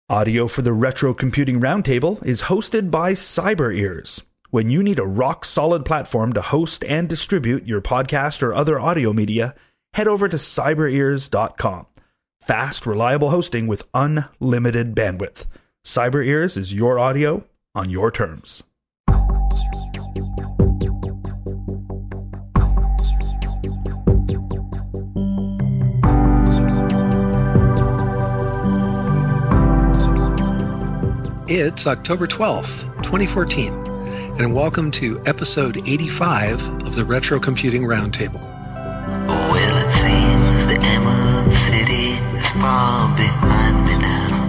Audio for the Retro Computing Roundtable is hosted by CyberEars. When you need a rock-solid platform to host and distribute your podcast or other audio media, head over to cyberears.com. Fast, reliable hosting with unlimited bandwidth. CyberEars is your audio on your terms. It's October 12th, 2014, and welcome to episode 85 of the Retro Computing Roundtable. Well, it seems the Emerald City is far behind me now,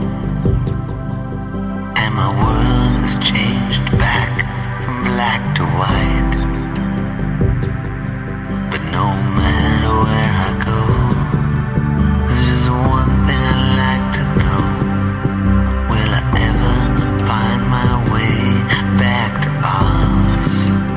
and my world has changed back from black to white. But no matter where I go, there's just one thing I'd like to know. Will I ever find my way back to Oz?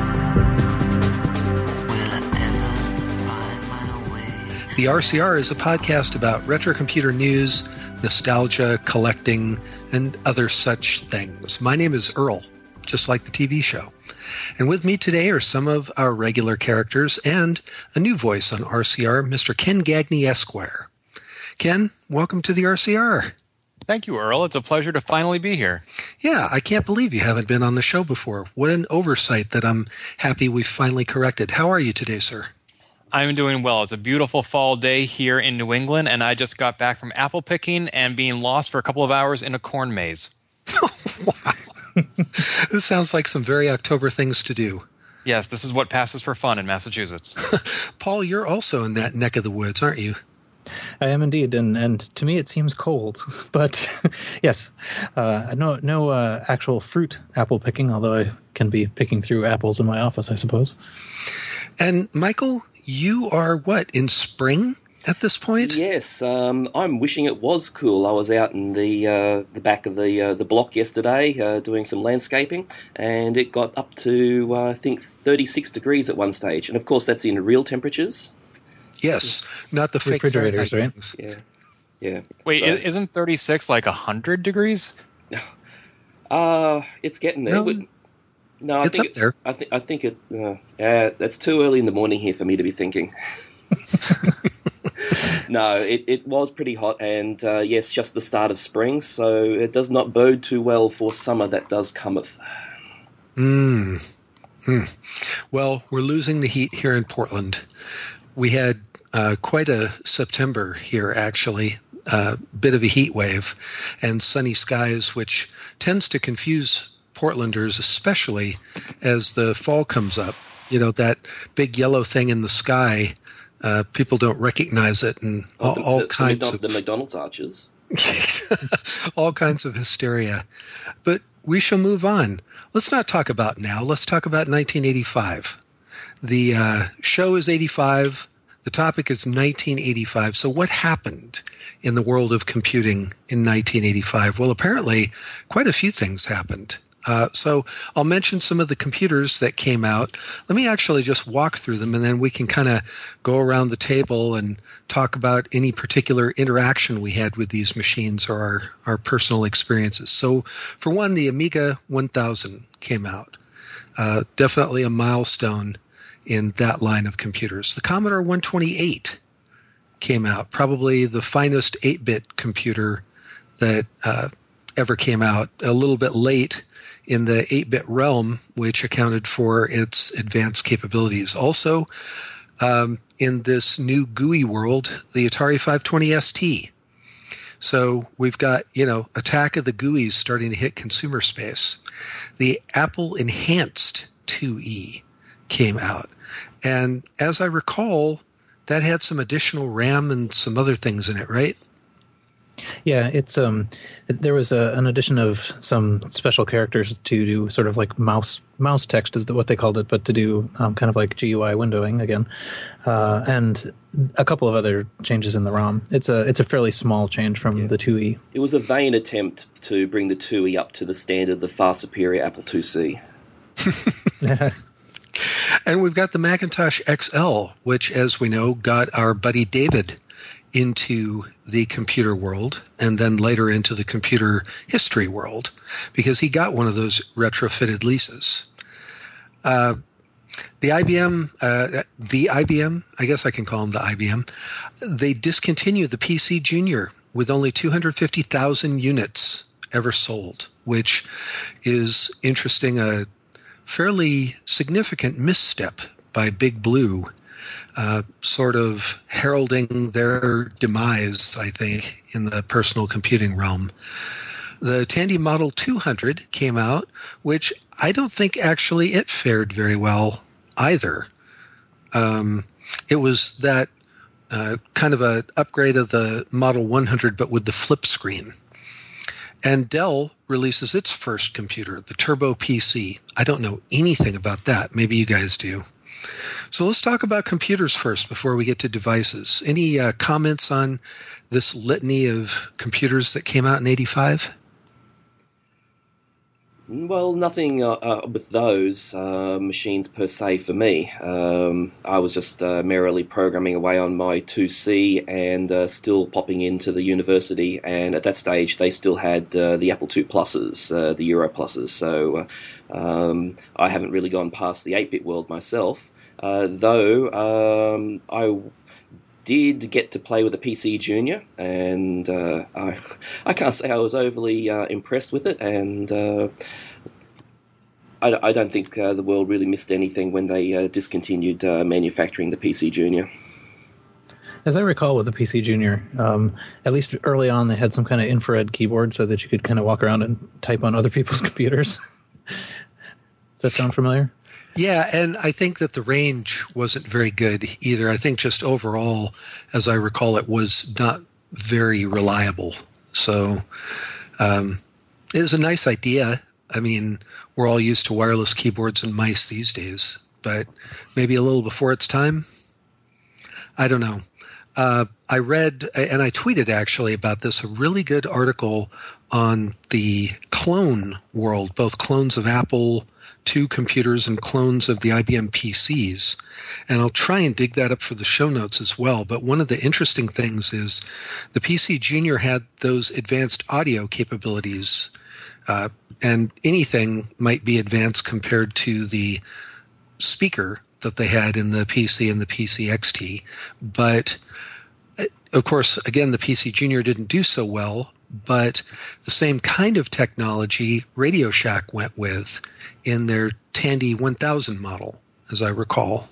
Will I ever find my way? The RCR is a podcast about retro computer news, nostalgia, collecting, and other such things. My name is Earl, just like the TV show. And with me today are some of our regular characters and a new voice on RCR, Mr. Ken Gagney Esquire. Ken, welcome to the RCR. Thank you, Earl. It's a pleasure to finally be here. Yeah, I can't believe you haven't been on the show before. What an oversight that I'm happy we finally corrected. How are you today, sir? I'm doing well. It's a beautiful fall day here in New England, and I just got back from apple picking and being lost for a couple of hours in a corn maze. Wow. This sounds like some very October things to do. Yes, this is what passes for fun in Massachusetts. Paul, you're also in that neck of the woods, aren't you? I am indeed, and to me it seems cold. But yes, no actual fruit apple picking, although I can be picking through apples in my office, I suppose. And Michael, you are what, in spring at this point? Yes, I'm wishing it was cool. I was out in the back of the block yesterday doing some landscaping, and it got up to I think 36 degrees at one stage, and of course that's in real temperatures. Yes, not the fake refrigerators, right? Yeah. Wait, So, isn't 36 like 100 degrees? it's getting there. No, I it's think up there. I think it. That's too early in the morning here for me to be thinking. No, it was pretty hot, and yes, just the start of spring, so it does not bode too well for summer that does cometh. Well, we're losing the heat here in Portland. We had quite a September here, actually, bit of a heat wave and sunny skies, which tends to confuse Portlanders, especially as the fall comes up. You know, that big yellow thing in the sky, people don't recognize it, and all kinds of... The McDonald's arches. all kinds of hysteria. But we shall move on. Let's not talk about now. Let's talk about 1985. The show is 85. The topic is 1985. So what happened in the world of computing in 1985? Well, apparently quite a few things happened. So I'll mention some of the computers that came out. Let me actually just walk through them, and then we can kind of go around the table and talk about any particular interaction we had with these machines or our personal experiences. So for one, the Amiga 1000 came out. Definitely a milestone in that line of computers. The Commodore 128 came out, probably the finest 8-bit computer that ever came out, a little bit late in the 8-bit realm, which accounted for its advanced capabilities. Also, in this new GUI world, the Atari 520 ST. So we've got, Attack of the GUIs starting to hit consumer space. The Apple Enhanced 2E came out. And as I recall, that had some additional RAM and some other things in it, right? Yeah, it's there was an addition of some special characters to do sort of like mouse text is what they called it, but to do kind of like GUI windowing again, and a couple of other changes in the ROM. It's a fairly small change from the 2E. It was a vain attempt to bring the 2E up to the standard of the far superior Apple IIc. And we've got the Macintosh XL, which, as we know, got our buddy David into the computer world and then later into the computer history world because he got one of those retrofitted leases. The IBM, I guess I can call them the IBM, they discontinued the PC Junior with only 250,000 units ever sold, which is interesting, a fairly significant misstep by Big Blue, sort of heralding their demise, I think, in the personal computing realm. The Tandy Model 200 came out, which I don't think actually it fared very well either. It was that kind of an upgrade of the Model 100, but with the flip screen. And Dell releases its first computer, the Turbo PC. I don't know anything about that. Maybe you guys do. So let's talk about computers first before we get to devices. Any comments on this litany of computers that came out in 85? Well, nothing with those machines per se for me. I was just merrily programming away on my 2C and still popping into the university. And at that stage, they still had the Apple II Pluses, the Euro Pluses. So I haven't really gone past the 8-bit world myself. Though I did get to play with a PC Junior, and I can't say I was overly impressed with it, and I don't think the world really missed anything when they discontinued manufacturing the PC Junior. As I recall with the PC Junior, at least early on they had some kind of infrared keyboard so that you could kind of walk around and type on other people's computers. Does that sound familiar? Yeah, and I think that the range wasn't very good either. I think just overall, as I recall, it was not very reliable. So it was a nice idea. I mean, we're all used to wireless keyboards and mice these days, but maybe a little before its time? I don't know. I read, and I tweeted actually about this, a really good article on the clone world, both clones of Apple II computers and clones of the IBM PCs. And I'll try and dig that up for the show notes as well. But one of the interesting things is the PC Junior had those advanced audio capabilities, and anything might be advanced compared to the speaker that they had in the PC and the PC XT. But, of course, again, the PC Junior didn't do so well, but the same kind of technology Radio Shack went with in their Tandy 1000 model, as I recall.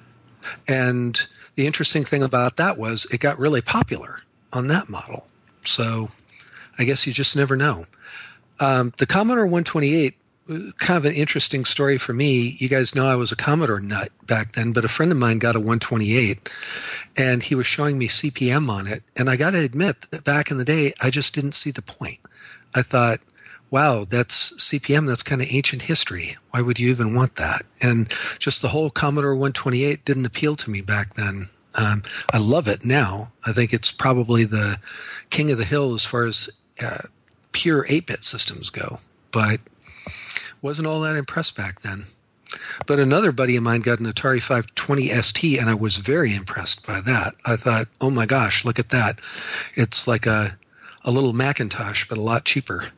And the interesting thing about that was it got really popular on that model. So I guess you just never know. The Commodore 128, kind of an interesting story for me. You guys know I was a Commodore nut back then, but a friend of mine got a 128, and he was showing me CP/M on it. And I got to admit that back in the day, I just didn't see the point. I thought, wow, that's CP/M, that's kind of ancient history. Why would you even want that? And just the whole Commodore 128 didn't appeal to me back then. I love it now. I think it's probably the king of the hill as far as pure 8-bit systems go. But wasn't all that impressed back then. But another buddy of mine got an Atari 520 ST, and I was very impressed by that. I thought, oh my gosh, look at that. It's like a little Macintosh, but a lot cheaper.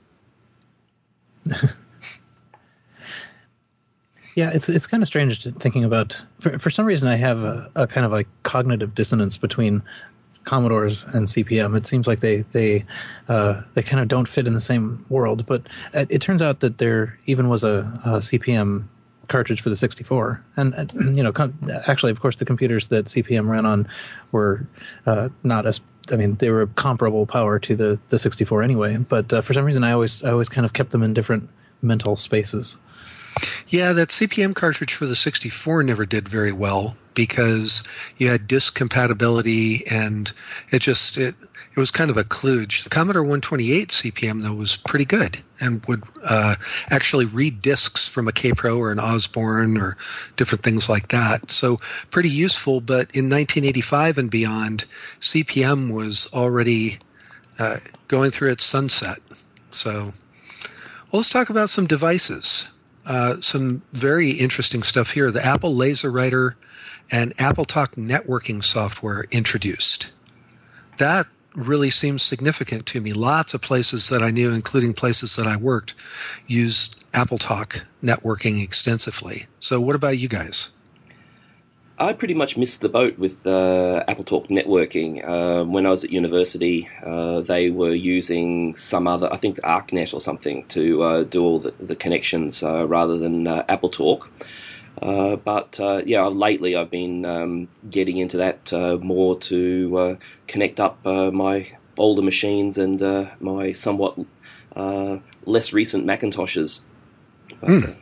Yeah, it's kind of strange thinking about. For some reason, I have a kind of like cognitive dissonance between Commodores and CP/M. It seems like they kind of don't fit in the same world. But it turns out that there even was a CP/M cartridge for the 64, and you know, actually, of course, the computers that CP/M ran on were not as. I mean, they were comparable power to the 64 anyway. But for some reason, I always kind of kept them in different mental spaces. Yeah, that CP/M cartridge for the 64 never did very well because you had disk compatibility, and it was kind of a kludge. The Commodore 128 CP/M, though, was pretty good and would actually read disks from a K-Pro or an Osborne or different things like that. So pretty useful, but in 1985 and beyond, CP/M was already going through its sunset. So well, let's talk about some devices. Some very interesting stuff here. The Apple LaserWriter and AppleTalk networking software introduced. that really seems significant to me. Lots of places that I knew, including places that I worked, used AppleTalk networking extensively. So what about you guys? I pretty much missed the boat with AppleTalk networking. When I was at university, they were using some other, I think ArcNet or something, to do all the connections rather than AppleTalk. But lately I've been getting into that more to connect up my older machines and my somewhat less recent Macintoshes. But,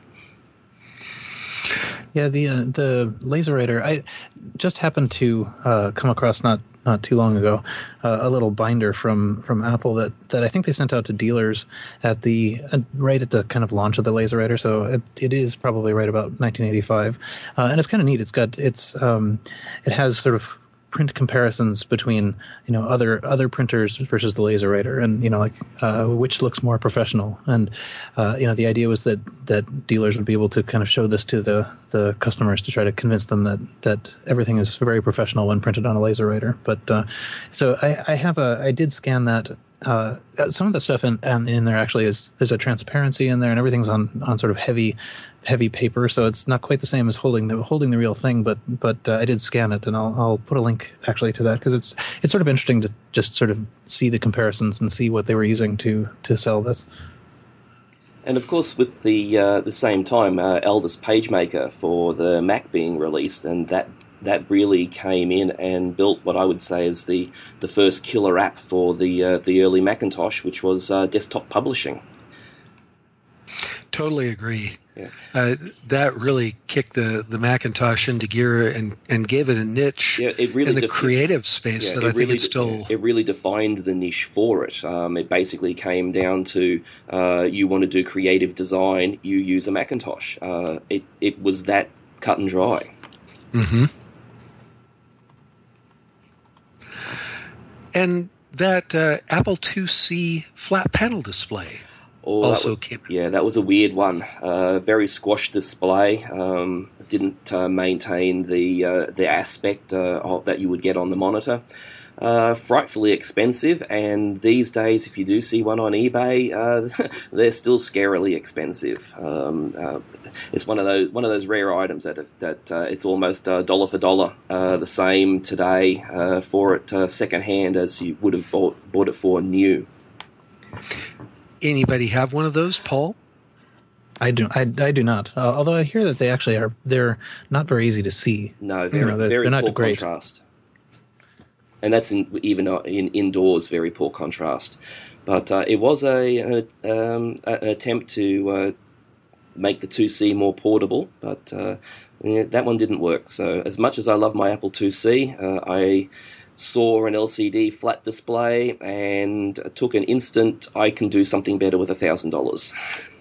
Yeah, the LaserWriter. I just happened to come across not too long ago a little binder from Apple that I think they sent out to dealers at right at the kind of launch of the LaserWriter. So it is probably right about 1985, and it's kind of neat. It has sort of print comparisons between other printers versus the LaserWriter, and which looks more professional. And the idea was that dealers would be able to kind of show this to the customers to try to convince them that everything is very professional when printed on a LaserWriter. But so I did scan that. Some of the stuff in there actually there's a transparency in there, and everything's on sort of heavy paper, so it's not quite the same as holding the real thing. But I did scan it, and I'll put a link actually to that, because it's sort of interesting to just sort of see the comparisons and see what they were using to sell this. And of course, with the same time, Aldus PageMaker for the Mac being released, and that really came in and built what I would say is the first killer app for the early Macintosh, which was desktop publishing. Totally agree. Yeah. That really kicked the Macintosh into gear and gave it a niche in the creative space that I think it's still... It really defined the niche for it. It basically came down to you want to do creative design, you use a Macintosh. It was that cut and dry. Mm-hmm. And that Apple IIc flat panel display also came. Yeah, that was a weird one. Very squashed display. Didn't maintain the aspect that you would get on the monitor. Frightfully expensive, and these days, if you do see one on eBay, they're still scarily expensive. It's one of those rare items that it's almost dollar for dollar, the same today for it second hand as you would have bought it for new. Anybody have one of those, Paul? I do not. Although I hear that they actually they're not very easy to see. No, they're not poor great contrast. And that's even in indoors, very poor contrast. But it was an attempt to make the 2C more portable, but that one didn't work. So as much as I love my Apple IIc, I saw an LCD flat display and took an instant, I can do something better with $1,000.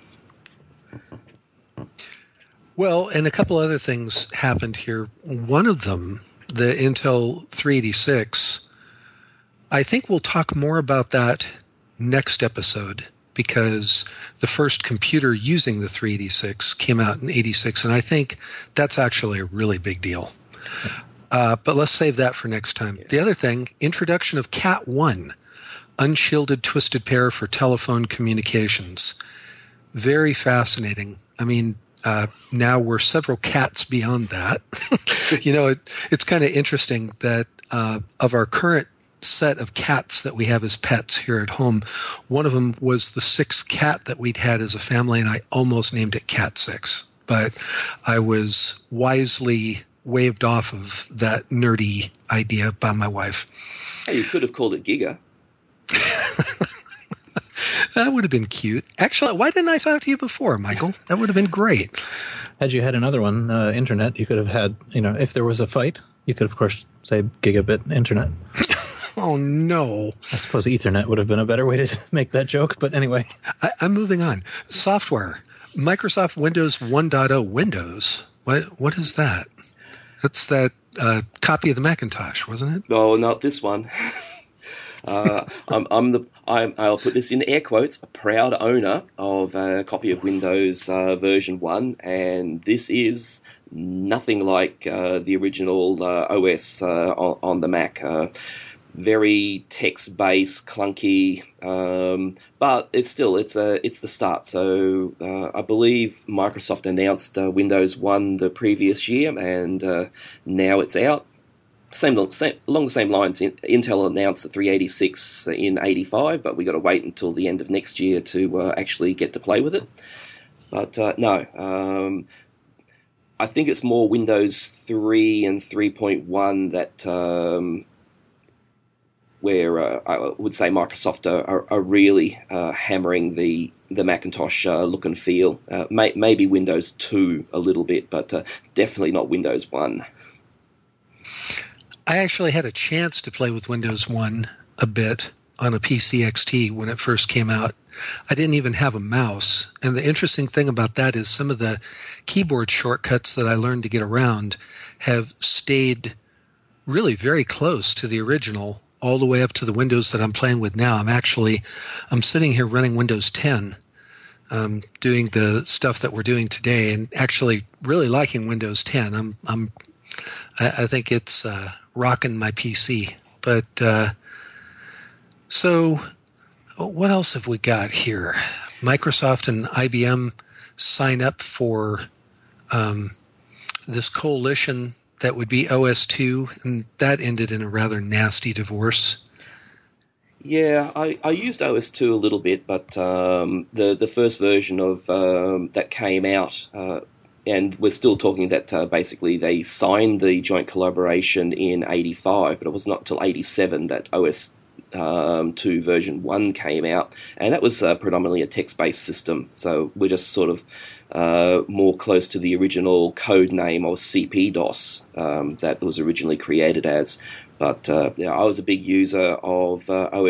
Well, and a couple other things happened here. One of them, the Intel 386, I think we'll talk more about that next episode, because the first computer using the 386 came out in 86, and I think that's actually a really big deal. But let's save that for next time. Yeah. The other thing, introduction of Cat 1, unshielded twisted pair for telephone communications. Very fascinating. I mean, now we're several cats beyond that. It's kind of interesting that of our current set of cats that we have as pets here at home, one of them was the sixth cat that we'd had as a family, and I almost named it Cat 6. But I was wisely waved off of that nerdy idea by my wife. Hey, you could have called it Giga. That would have been cute. Actually, why didn't I talk to you before, Michael? That would have been great. Had you had another one, Internet, you could have had, if there was a fight, you could, of course, say Gigabit Internet. Oh, no. I suppose Ethernet would have been a better way to make that joke, but anyway. I'm moving on. Software. Microsoft Windows 1.0 Windows. What is that? That's that copy of the Macintosh, wasn't it? No, not this one. I'll put this in air quotes, a proud owner of a copy of Windows version 1, and this is nothing like the original OS on the Mac. very text-based, clunky, but it's the start. So I believe Microsoft announced Windows 1 the previous year, and now it's out. Along the same lines, Intel announced the 386 in 85, but we got to wait until the end of next year to actually get to play with it. But no, I think it's more Windows 3 and 3.1 that where I would say Microsoft are really hammering the Macintosh look and feel. Maybe Windows 2 a little bit, but definitely not Windows 1. I actually had a chance to play with Windows 1 a bit on a PC XT when it first came out. I didn't even have a mouse. And the interesting thing about that is some of the keyboard shortcuts that I learned to get around have stayed really very close to the original all the way up to the Windows that I'm playing with now. I'm sitting here running Windows 10, doing the stuff that we're doing today, and actually really liking Windows 10. I think it's rocking my PC. But so what else have we got here? Microsoft and IBM sign up for this coalition that would be OS2, and that ended in a rather nasty divorce. Yeah, I used OS2 a little bit, but the first version of that came out, and we're still talking that basically they signed the joint collaboration in 85, but it was not until 87 that OS2 version 1 came out, and that was predominantly a text-based system, so we're just sort of more close to the original code name of CP-DOS that was originally created as. But yeah, I was a big user of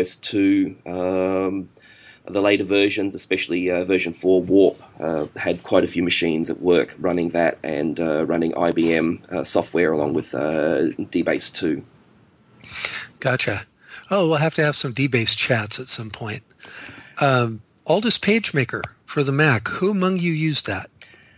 OS2. The later versions, especially version 4 Warp, had quite a few machines at work running that and running IBM software along with DBase 2. Gotcha. Oh, we'll have to have some DBase chats at some point. Aldus PageMaker for the Mac. Who among you used that?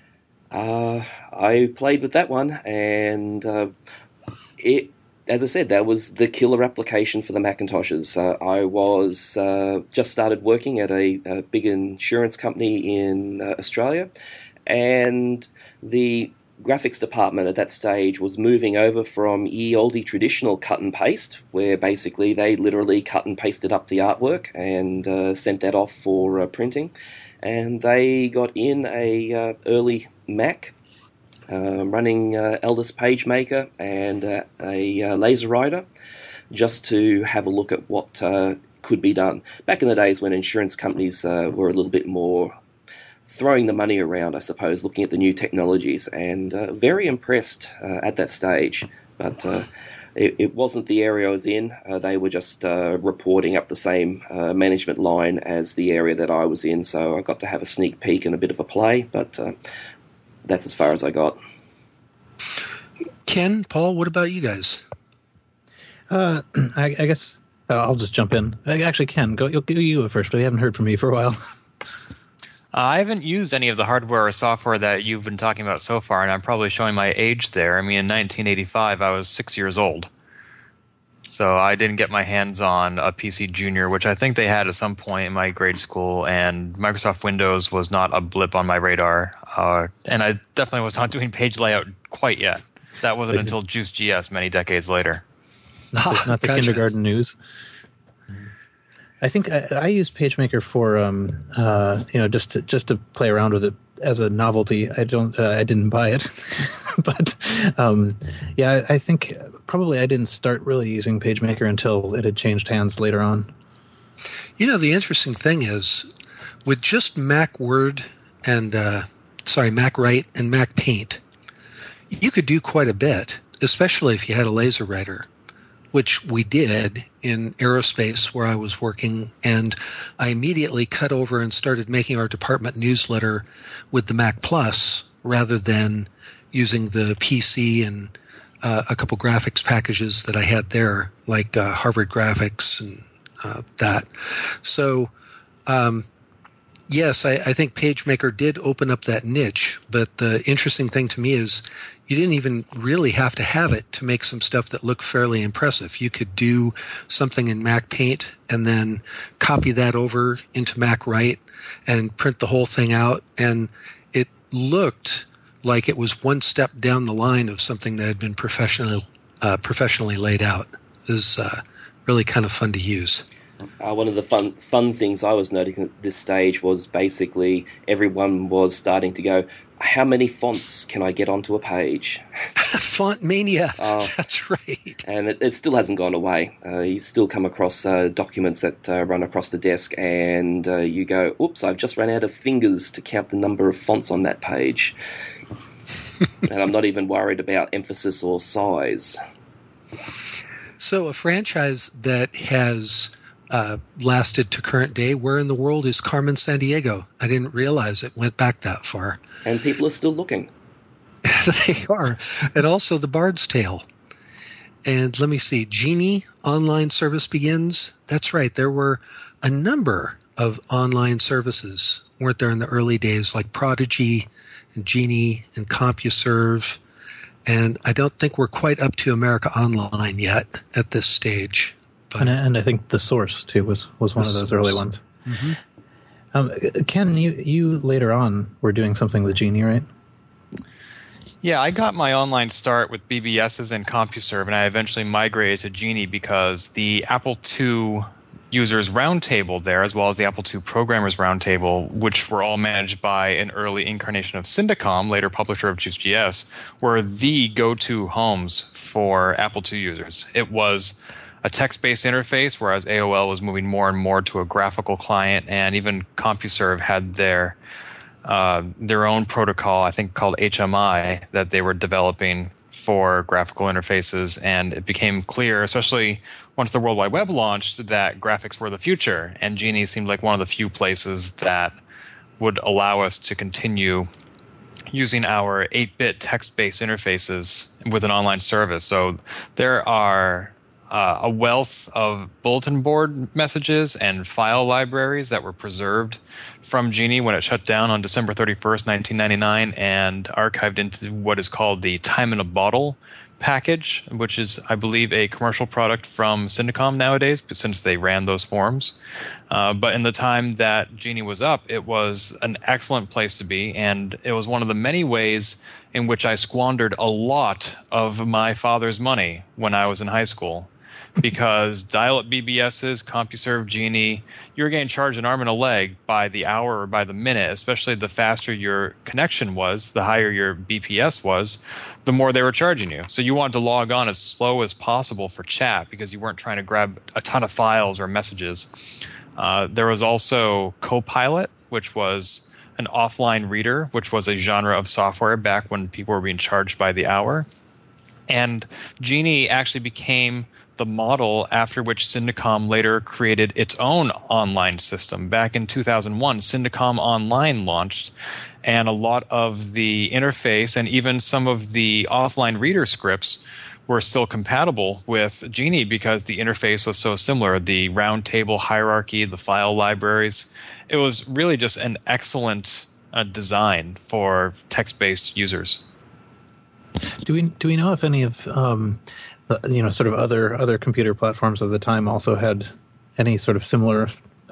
I played with that one, and as I said, that was the killer application for the Macintoshes. I was just started working at a big insurance company in Australia, and the graphics department at that stage was moving over from ye olde traditional cut and paste, where basically they literally cut and pasted up the artwork and sent that off for printing. And they got in a early Mac running Aldus PageMaker and a LaserWriter just to have a look at what could be done. Back in the days when insurance companies were a little bit more throwing the money around, I suppose, looking at the new technologies, and very impressed at that stage. But it wasn't the area I was in. They were just reporting up the same management line as the area that I was in, so I got to have a sneak peek and a bit of a play, but that's as far as I got. Ken, Paul, what about you guys? I guess I'll just jump in. Actually, Ken, go you first, but I haven't heard from you for a while. I haven't used any of the hardware or software that you've been talking about so far, and I'm probably showing my age there. I mean, in 1985, I was 6 years old. So I didn't get my hands on a PC Junior, which I think they had at some point in my grade school, and Microsoft Windows was not a blip on my radar. And I definitely was not doing page layout quite yet. That wasn't until Juice.js many decades later. Not the kindergarten news. I think I used PageMaker for just to play around with it as a novelty. I didn't buy it, but I think probably I didn't start really using PageMaker until it had changed hands later on. You know, the interesting thing is with just Mac Word and Mac Write and Mac Paint, you could do quite a bit, especially if you had a LaserWriter, which we did in aerospace where I was working, and I immediately cut over and started making our department newsletter with the Mac Plus rather than using the PC and a couple graphics packages that I had there, like Harvard Graphics and that. So Yes, I think PageMaker did open up that niche, but the interesting thing to me is you didn't even really have to have it to make some stuff that looked fairly impressive. You could do something in Mac Paint and then copy that over into Mac Write and print the whole thing out, and it looked like it was one step down the line of something that had been professionally laid out. It was really kind of fun to use. One of the fun things I was noticing at this stage was basically everyone was starting to go, how many fonts can I get onto a page? Font mania. That's right. And it still hasn't gone away. You still come across documents that run across the desk and you go, oops, I've just run out of fingers to count the number of fonts on that page. And I'm not even worried about emphasis or size. So a franchise that has lasted to current day, where in the world is Carmen Sandiego? I didn't realize it went back that far. And people are still looking. They are. And also The Bard's Tale. And let me see, Genie online service begins. That's right, there were a number of online services, weren't there, in the early days, like Prodigy and Genie and CompuServe. And I don't think we're quite up to America Online yet at this stage. But and I think The Source, too, was one of those early ones. Mm-hmm. Ken, you later on were doing something with Genie, right? Yeah, I got my online start with BBSs and CompuServe, and I eventually migrated to Genie because the Apple II Users Roundtable there, as well as the Apple II Programmers Roundtable, which were all managed by an early incarnation of Syndicom, later publisher of JuiceJS, were the go-to homes for Apple II users. It was a text-based interface, whereas AOL was moving more and more to a graphical client, and even CompuServe had their own protocol, I think called HMI, that they were developing for graphical interfaces, and it became clear, especially once the World Wide Web launched, that graphics were the future, and Genie seemed like one of the few places that would allow us to continue using our 8-bit text-based interfaces with an online service. So there are a wealth of bulletin board messages and file libraries that were preserved from Genie when it shut down on December 31st, 1999, and archived into what is called the Time in a Bottle package, which is, I believe, a commercial product from Syndicom nowadays, but since they ran those forums. But in the time that Genie was up, it was an excellent place to be, and it was one of the many ways in which I squandered a lot of my father's money when I was in high school. Because dial-up BBSs, CompuServe, Genie, you were getting charged an arm and a leg by the hour or by the minute, especially the faster your connection was, the higher your BPS was, the more they were charging you. So you wanted to log on as slow as possible for chat because you weren't trying to grab a ton of files or messages. There was also Copilot, which was an offline reader, which was a genre of software back when people were being charged by the hour. And Genie actually became the model after which Syndicom later created its own online system. Back in 2001, Syndicom Online launched, and a lot of the interface and even some of the offline reader scripts were still compatible with Genie because the interface was so similar. The roundtable hierarchy, the file libraries. It was really just an excellent design for text-based users. Do we know if any of sort of other computer platforms of the time also had any sort of similar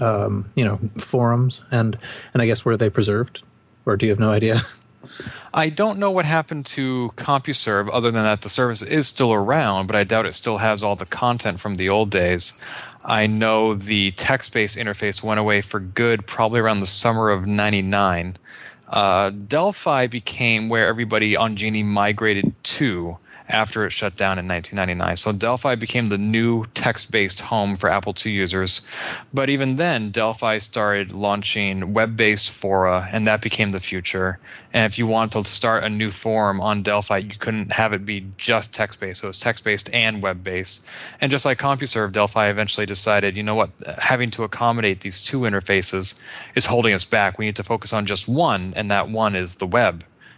forums, and I guess were they preserved, or do you have no idea? I don't know what happened to CompuServe other than that the service is still around, but I doubt it still has all the content from the old days. I know the text-based interface went away for good probably around the summer of '99. Delphi became where everybody on Genie migrated to after it shut down in 1999. So Delphi became the new text-based home for Apple II users. But even then, Delphi started launching web-based fora, and that became the future. And if you wanted to start a new forum on Delphi, you couldn't have it be just text-based. So it's text-based and web-based. And just like CompuServe, Delphi eventually decided, you know what, having to accommodate these two interfaces is holding us back. We need to focus on just one, and that one is the web.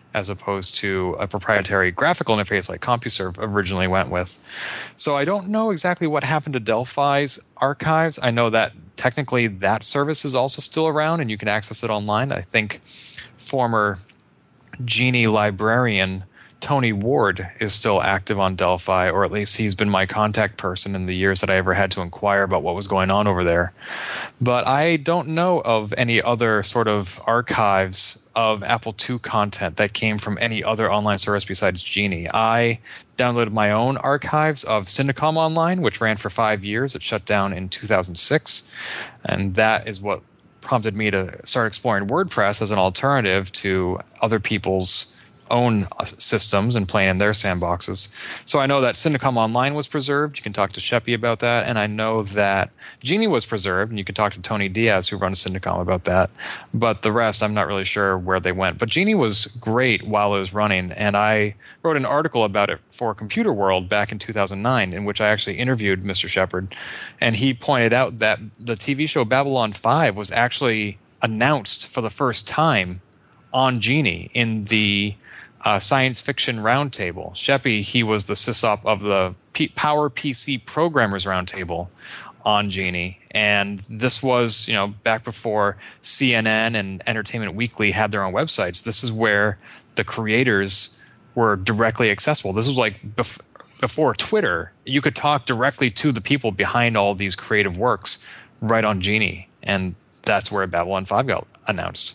as opposed to a proprietary graphical interface like CompuServe originally went with. So I don't know exactly what happened to Delphi's archives. I know that technically that service is also still around and you can access it online. I think former Genie librarian Tony Ward is still active on Delphi, or at least he's been my contact person in the years that I ever had to inquire about what was going on over there. But I don't know of any other sort of archives of Apple II content that came from any other online service besides Genie. I downloaded my own archives of Syndicom Online, which ran for 5 years. It shut down in 2006, and that is what prompted me to start exploring WordPress as an alternative to other people's own systems and playing in their sandboxes. So I know that Syndicom Online was preserved. You can talk to Sheppy about that. And I know that Genie was preserved, and you can talk to Tony Diaz, who runs Syndicom, about that. But the rest, I'm not really sure where they went. But Genie was great while it was running, and I wrote an article about it for Computer World back in 2009, in which I actually interviewed Mr. Shepard. And he pointed out that the TV show Babylon 5 was actually announced for the first time on Genie in the Science Fiction Roundtable. Sheppy, he was the sysop of the Power PC Programmers Roundtable on Genie, and this was, back before CNN and Entertainment Weekly had their own websites. This is where the creators were directly accessible. This was like before Twitter. You could talk directly to the people behind all these creative works right on Genie, and that's where Babylon 5 got announced.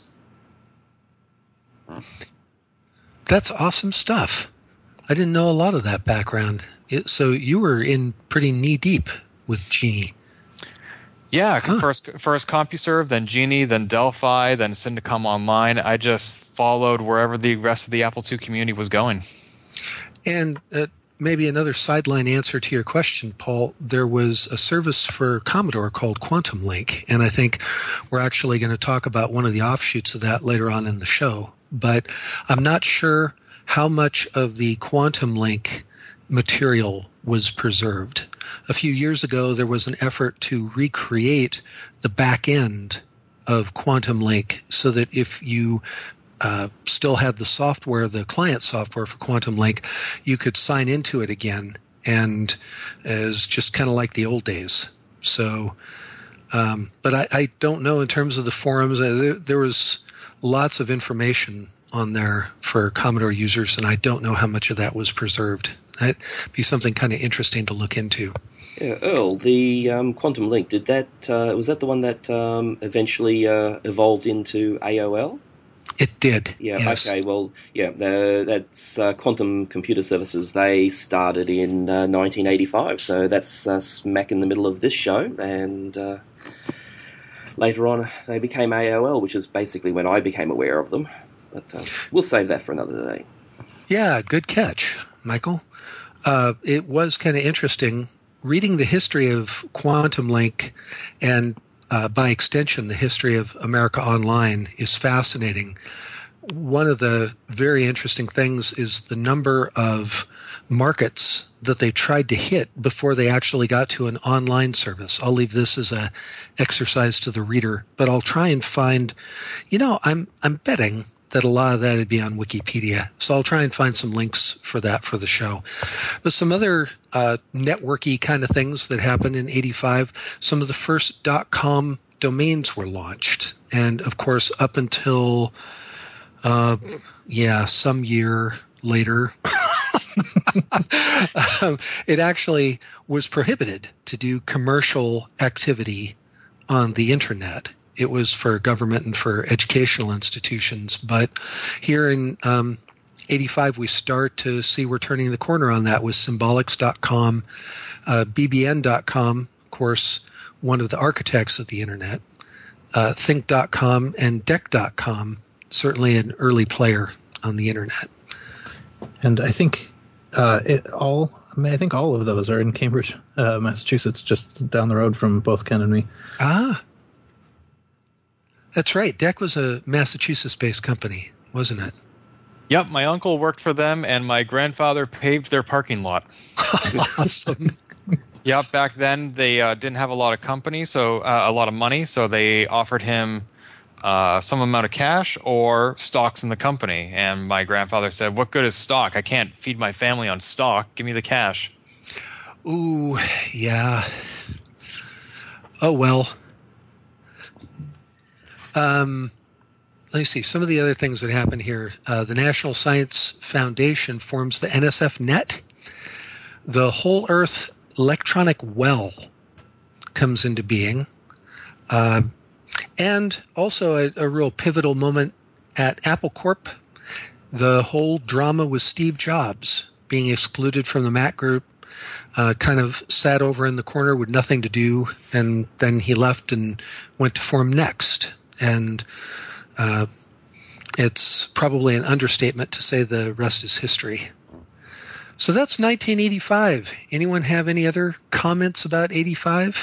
That's awesome stuff. I didn't know a lot of that background. So you were in pretty knee-deep with Genie. Yeah, first CompuServe, then Genie, then Delphi, then Syndicom Online. I just followed wherever the rest of the Apple II community was going. And maybe another sideline answer to your question, Paul, there was a service for Commodore called Quantum Link, and I think we're actually going to talk about one of the offshoots of that later on in the show. But I'm not sure how much of the Quantum Link material was preserved. A few years ago, there was an effort to recreate the back end of Quantum Link so that if you still had the software, the client software for Quantum Link, you could sign into it again, and as just kind of like the old days. So, but I don't know in terms of the forums. There was lots of information on there for Commodore users, and I don't know how much of that was preserved. That'd be something kind of interesting to look into. Yeah, Earl, the Quantum Link, was that the one that eventually evolved into AOL? It did. Yeah. Yes. Okay. Well, yeah. That's Quantum Computer Services. They started in 1985, so that's smack in the middle of this show. And later on, they became AOL, which is basically when I became aware of them. But we'll save that for another day. Yeah. Good catch, Michael. It was kind of interesting reading the history of Quantum Link, and by extension, the history of America Online is fascinating. One of the very interesting things is the number of markets that they tried to hit before they actually got to an online service. I'll leave this as an exercise to the reader, but I'll try and find, I'm betting that a lot of that would be on Wikipedia. So I'll try and find some links for that for the show. But some other networky kind of things that happened in 85, some of the first .com domains were launched. And, of course, up until, some year later, it actually was prohibited to do commercial activity on the Internet. It was for government and for educational institutions. But here in 85, we start to see we're turning the corner on that with Symbolics.com, BBN.com, of course, one of the architects of the Internet, Think.com, and Deck.com, certainly an early player on the Internet. And I think all of those are in Cambridge, Massachusetts, just down the road from both Ken and me. Ah. That's right. DEC was a Massachusetts-based company, wasn't it? Yep, my uncle worked for them, and my grandfather paved their parking lot. Awesome. Yep, back then they didn't have a lot of money, so they offered him some amount of cash or stocks in the company. And my grandfather said, what good is stock? I can't feed my family on stock. Give me the cash. Ooh, yeah. Oh, well. Let me see. Some of the other things that happen here. The National Science Foundation forms the NSF Net. The Whole Earth Electronic Well comes into being. And also a real pivotal moment at Apple Corp. The whole drama with Steve Jobs being excluded from the Mac group. Kind of sat over in the corner with nothing to do, and then he left and went to form Next. And it's probably an understatement to say the rest is history. So that's 1985. Anyone have any other comments about 85?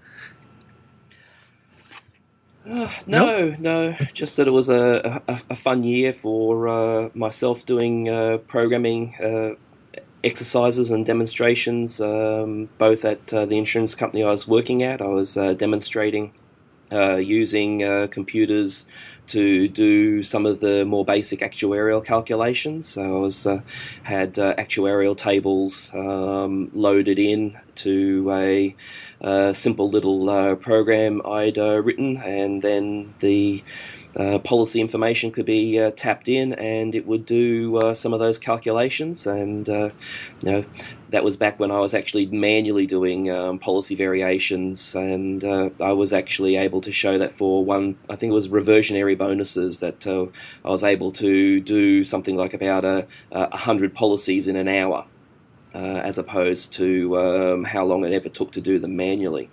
No. Just that it was a fun year for myself doing programming exercises and demonstrations, both at the insurance company I was working at. I was demonstrating using computers to do some of the more basic actuarial calculations. So I was had actuarial tables loaded in to a simple little program I'd written, and then the policy information could be tapped in, and it would do some of those calculations. And that was back when I was actually manually doing policy variations, and I was actually able to show that for one, I think it was reversionary bonuses, that I was able to do something like about 100 policies in an hour, as opposed to how long it ever took to do them manually.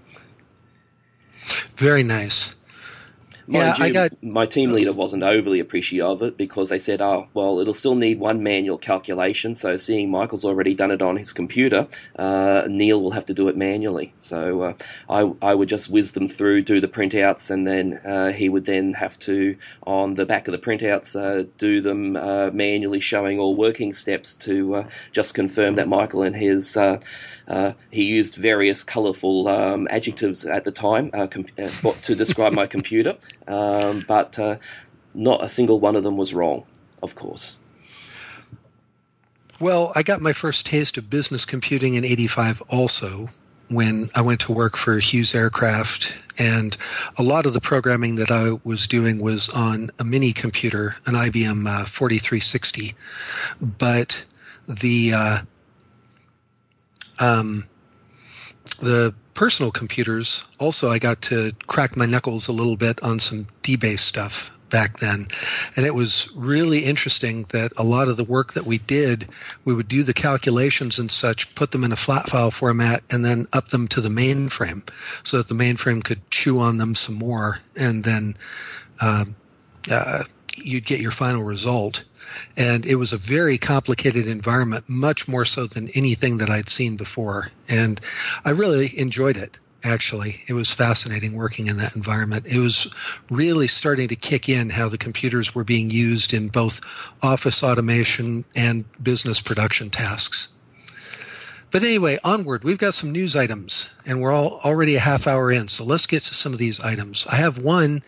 Very nice. Mind you, my team leader wasn't overly appreciative of it, because they said, oh, well, it'll still need one manual calculation, so seeing Michael's already done it on his computer, Neil will have to do it manually. So I would just whiz them through, do the printouts, and then he would then have to, on the back of the printouts, do them manually, showing all working steps to just confirm that Michael and his... he used various colourful adjectives at the time to describe my computer, but not a single one of them was wrong, of course. Well, I got my first taste of business computing in 85 also, when I went to work for Hughes Aircraft, and a lot of the programming that I was doing was on a mini computer, an IBM 4360, but the personal computers, also I got to crack my knuckles a little bit on some D-Base stuff back then. And it was really interesting that a lot of the work that we did, we would do the calculations and such, put them in a flat file format, and then up them to the mainframe so that the mainframe could chew on them some more, and then you'd get your final result. And it was a very complicated environment, much more so than anything that I'd seen before. And I really enjoyed it, actually. It was fascinating working in that environment. It was really starting to kick in how the computers were being used in both office automation and business production tasks. But anyway, onward. We've got some news items, and we're already a half hour in, so let's get to some of these items. I have one,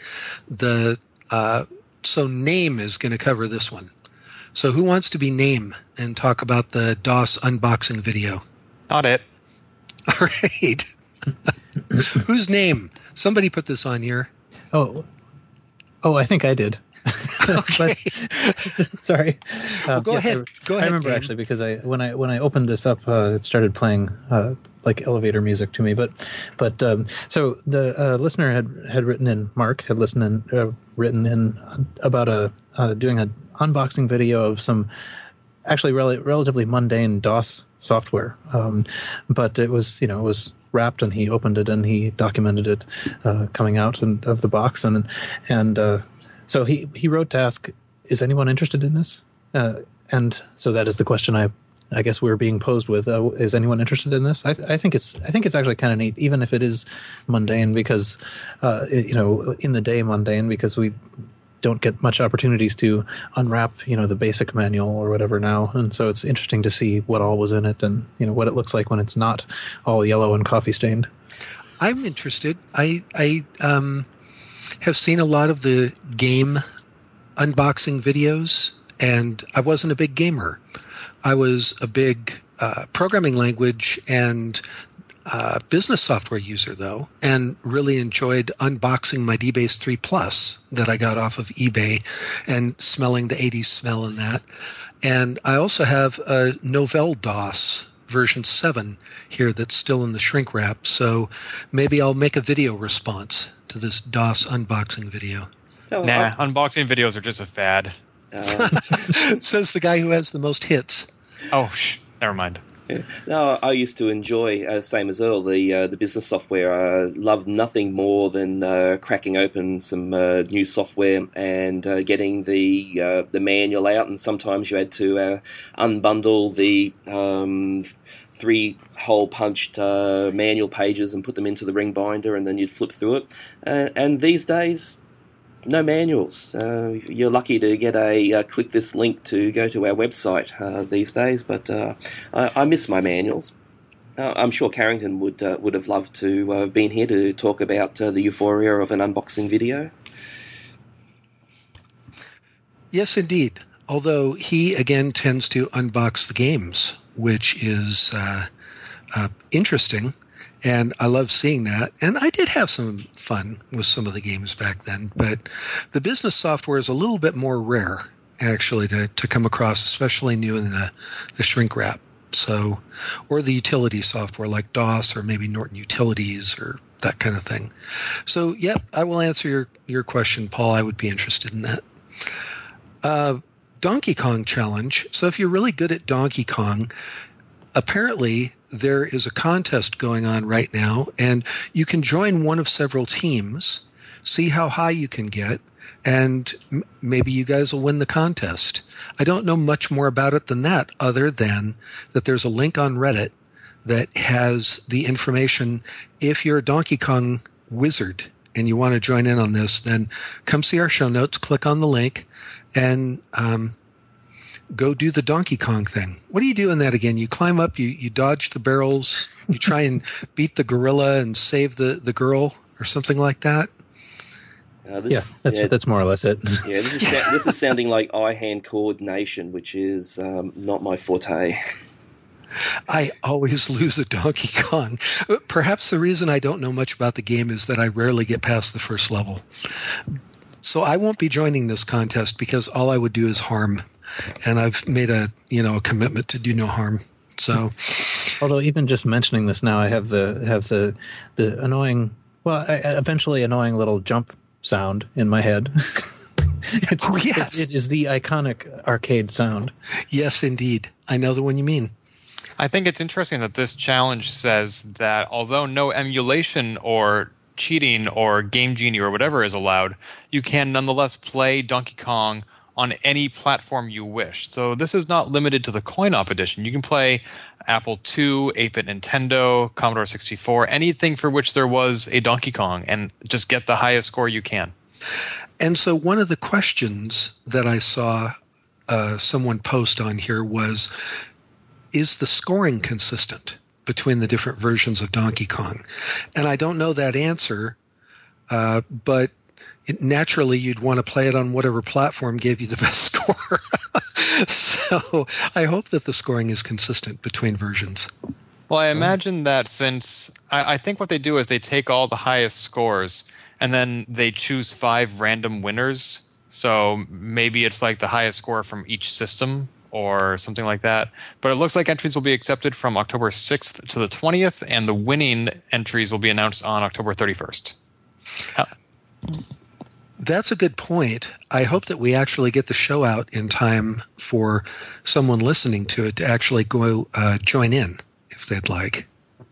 so Name is going to cover this one. So who wants to be Name and talk about the DOS unboxing video? Not it. All right. Who's Name? Somebody put this on here. Oh, I think I did. Okay. Sorry. Well, go ahead. Go ahead. I remember Name. actually, because when I opened this up, it started playing like elevator music to me. But so the listener had written in, Mark had written in about doing an unboxing video of some actually relatively mundane DOS software, but it was wrapped, and he opened it and he documented it coming out of the box, and so he wrote to ask, is anyone interested in this? And so that is the question I guess we're being posed with. Is anyone interested in this? I think it's actually kind of neat, even if it is mundane, because in the day mundane, because we don't get much opportunities to unwrap the basic manual or whatever now, and so it's interesting to see what all was in it, and what it looks like when it's not all yellow and coffee stained. I'm interested. have seen a lot of the game unboxing videos, and I wasn't a big gamer. I was a big programming language and business software user, though, and really enjoyed unboxing my DBase 3 Plus that I got off of eBay and smelling the 80s smell in that. And I also have a Novell DOS version 7 here that's still in the shrink wrap, so maybe I'll make a video response to this DOS unboxing video. Nah, unboxing videos are just a fad. Says the guy who has the most hits. Oh, never mind. Yeah. No, I used to enjoy, same as Earl, the business software. I loved nothing more than cracking open some new software and getting the manual out. And sometimes you had to unbundle the 3-hole punched manual pages and put them into the ring binder, and then you'd flip through it. And these days, no manuals. You're lucky to get a click this link to go to our website these days, but I miss my manuals. I'm sure Carrington would have loved to have been here to talk about the euphoria of an unboxing video. Yes, indeed. Although he, again, tends to unbox the games, which is interesting. And I love seeing that. And I did have some fun with some of the games back then. But the business software is a little bit more rare, actually, to come across, especially new in the shrink wrap. So, or the utility software like DOS or maybe Norton Utilities or that kind of thing. So, yep, I will answer your question, Paul. I would be interested in that. Donkey Kong Challenge. So if you're really good at Donkey Kong, apparently there is a contest going on right now, and you can join one of several teams, see how high you can get, and maybe you guys will win the contest. I don't know much more about it than that, other than that there's a link on Reddit that has the information. If you're a Donkey Kong wizard and you want to join in on this, then come see our show notes, click on the link, and go do the Donkey Kong thing. What do you do in that again? You climb up, you dodge the barrels, you try and beat the gorilla and save the girl or something like that? That's more or less it. Yeah, this is sounding like eye-hand coordination, which is not my forte. I always lose at Donkey Kong. Perhaps the reason I don't know much about the game is that I rarely get past the first level. So I won't be joining this contest because all I would do is harm. And I've made a commitment to do no harm. So, although even just mentioning this now, I have the annoying, eventually annoying little jump sound in my head. It is the iconic arcade sound. Yes, indeed. I know the one you mean. I think it's interesting that this challenge says that although no emulation or cheating or Game Genie or whatever is allowed, you can nonetheless play Donkey Kong on any platform you wish. So this is not limited to the coin-op edition. You can play Apple II, 8-bit Nintendo, Commodore 64, anything for which there was a Donkey Kong, and just get the highest score you can. And so one of the questions that I saw someone post on here was, is the scoring consistent between the different versions of Donkey Kong? And I don't know that answer, but naturally you'd want to play it on whatever platform gave you the best score. So I hope that the scoring is consistent between versions. Well, I imagine that since I think what they do is they take all the highest scores and then they choose 5 random winners. So maybe it's like the highest score from each system or something like that. But it looks like entries will be accepted from October 6th to the 20th, and the winning entries will be announced on October 31st. That's a good point. I hope that we actually get the show out in time for someone listening to it to actually go join in if they'd like.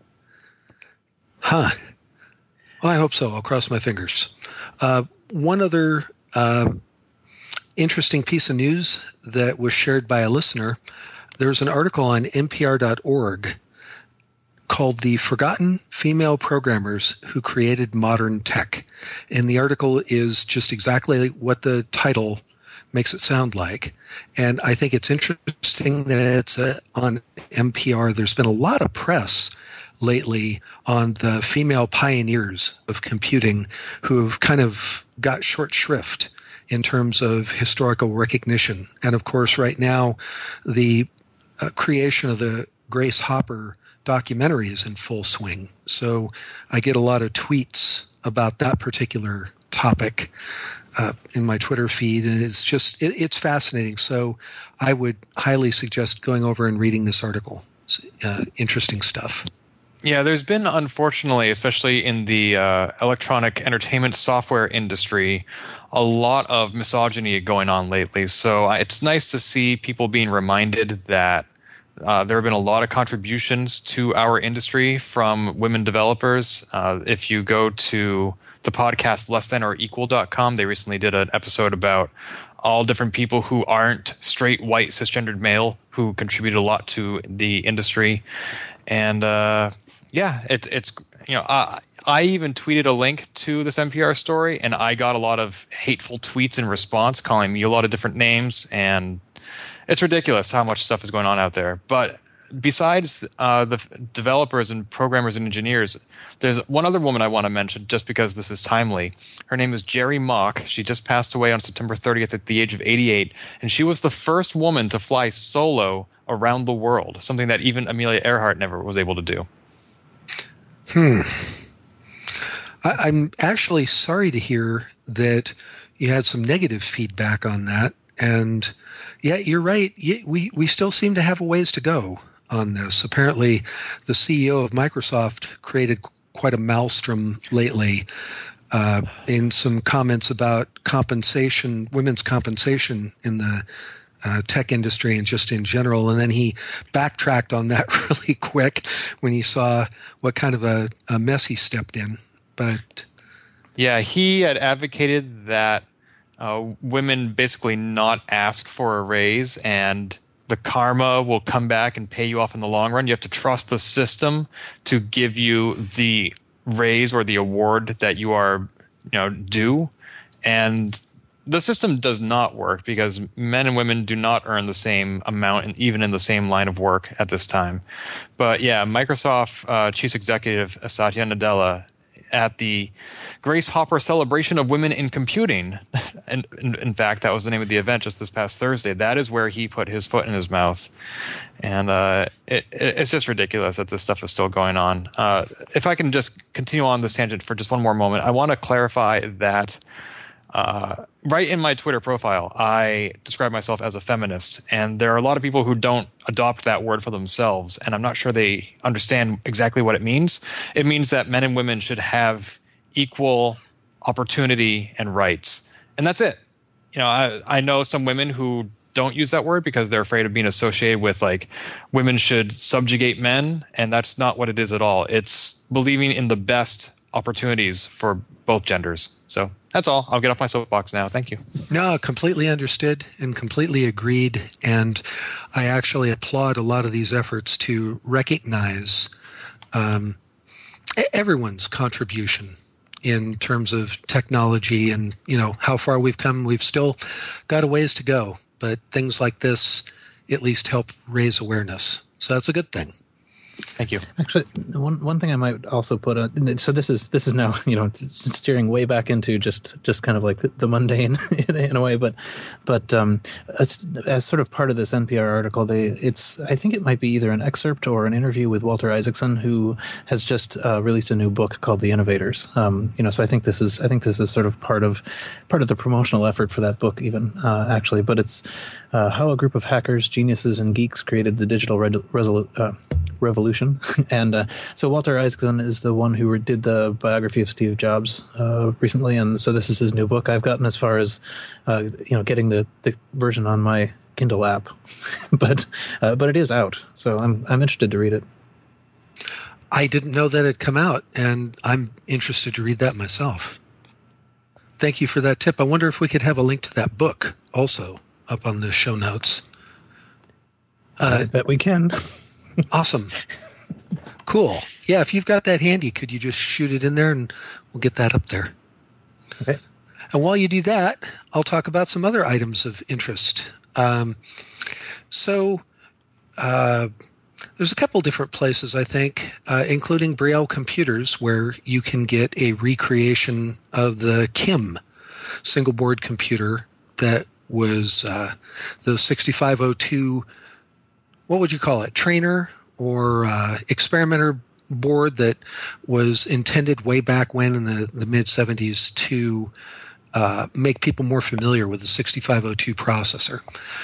Well, I hope so. I'll cross my fingers. One other interesting piece of news that was shared by a listener. There's an article on NPR.org called The Forgotten Female Programmers Who Created Modern Tech. And the article is just exactly what the title makes it sound like. And I think it's interesting that it's on NPR. There's been a lot of press lately on the female pioneers of computing who have kind of got short shrift in terms of historical recognition. And of course, right now, the creation of the Grace Hopper documentary is in full swing. So I get a lot of tweets about that particular topic in my Twitter feed, and it's fascinating. So I would highly suggest going over and reading this article. It's interesting stuff. Yeah, there's been, unfortunately, especially in the electronic entertainment software industry, a lot of misogyny going on lately. So it's nice to see people being reminded that there have been a lot of contributions to our industry from women developers. If you go to the podcast lessthanorEqual.com, they recently did an episode about all different people who aren't straight, white, cisgendered male who contribute a lot to the industry. And it's I even tweeted a link to this NPR story, and I got a lot of hateful tweets in response calling me a lot of different names, and it's ridiculous how much stuff is going on out there. But besides the developers and programmers and engineers, there's one other woman I want to mention just because this is timely. Her name is Jerry Mock. She just passed away on September 30th at the age of 88, and she was the first woman to fly solo around the world, something that even Amelia Earhart never was able to do. I'm actually sorry to hear that you had some negative feedback on that. And yeah, you're right. We still seem to have a ways to go on this. Apparently, the CEO of Microsoft created quite a maelstrom lately in some comments about compensation, women's compensation in the tech industry and just in general. And then he backtracked on that really quick when he saw what kind of a mess he stepped in. But yeah, he had advocated that women basically not ask for a raise, and the karma will come back and pay you off in the long run. You have to trust the system to give you the raise or the award that you are, due. And the system does not work because men and women do not earn the same amount, and even in the same line of work at this time. But yeah, Microsoft Chief Executive Satya Nadella at the Grace Hopper Celebration of Women in Computing, and in fact, that was the name of the event just this past Thursday. That is where he put his foot in his mouth, and it's just ridiculous that this stuff is still going on. If I can just continue on this tangent for just one more moment, I want to clarify that right in my Twitter profile, I describe myself as a feminist, and there are a lot of people who don't adopt that word for themselves, and I'm not sure they understand exactly what it means. It means that men and women should have equal opportunity and rights, and that's it. I know some women who don't use that word because they're afraid of being associated with women should subjugate men, and that's not what it is at all. It's believing in the best opportunities for both genders. So that's all. I'll get off my soapbox now. Thank you. No, completely understood and completely agreed. And I actually applaud a lot of these efforts to recognize everyone's contribution in terms of technology and, how far we've come. We've still got a ways to go, but things like this at least help raise awareness. So that's a good thing. Thank you. Actually, one thing I might also put on. So this is now steering way back into just kind of like the mundane in a way, but as sort of part of this NPR article, I think it might be either an excerpt or an interview with Walter Isaacson, who has just released a new book called The Innovators. So I think this is sort of part of the promotional effort for that book, even actually. But it's how a group of hackers, geniuses, and geeks created the digital revolution. And so Walter Isaacson is the one who did the biography of Steve Jobs recently, and so this is his new book. I've gotten as far as getting the version on my Kindle app, but it is out, so I'm interested to read it. I didn't know that it had come out, and I'm interested to read that myself. Thank you for that tip. I wonder if we could have a link to that book also up on the show notes. I bet we can. Awesome. Cool. Yeah, if you've got that handy, could you just shoot it in there and we'll get that up there. Okay. And while you do that, I'll talk about some other items of interest. There's a couple different places, I think, including Brielle Computers, where you can get a recreation of the Kim single board computer that was the 6502, what would you call it, trainer or experimenter board that was intended way back when in the mid-70s to make people more familiar with the 6502 processor.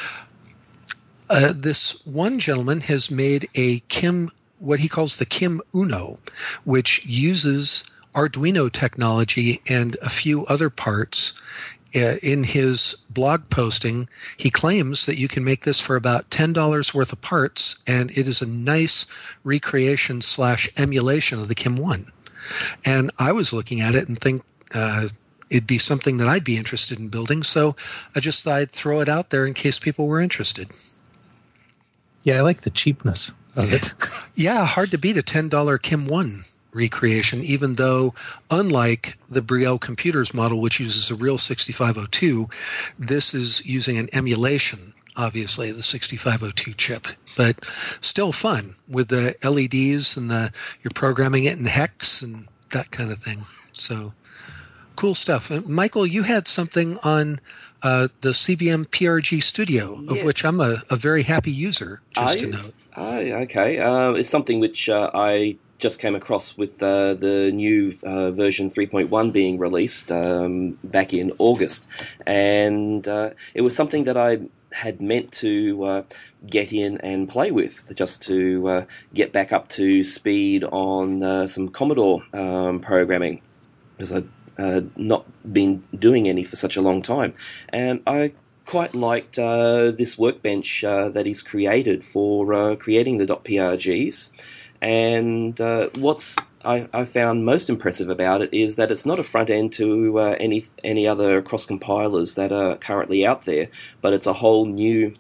This one gentleman has made a Kim, what he calls the Kim Uno, which uses Arduino technology and a few other parts. In his blog posting, he claims that you can make this for about $10 worth of parts, and it is a nice recreation / emulation of the Kim 1. And I was looking at it and think it'd be something that I'd be interested in building, so I just thought I'd throw it out there in case people were interested. Yeah, I like the cheapness of it. Yeah, hard to beat a $10 Kim 1 recreation, even though, unlike the Brielle Computers model, which uses a real 6502, this is using an emulation, obviously, the 6502 chip. But still fun with the LEDs and you're programming it in hex and that kind of thing. So cool stuff. And Michael, you had something on the CBM PRG Studio, of which I'm a very happy user, just to note. Okay. It's something which I just came across with the new version 3.1 being released back in August. And it was something that I had meant to get in and play with, just to get back up to speed on some Commodore programming, because I'd not been doing any for such a long time. And I quite liked this workbench that he's created for creating the .prgs. And what's I found most impressive about it is that it's not a front end to any other cross compilers that are currently out there, but it's a whole new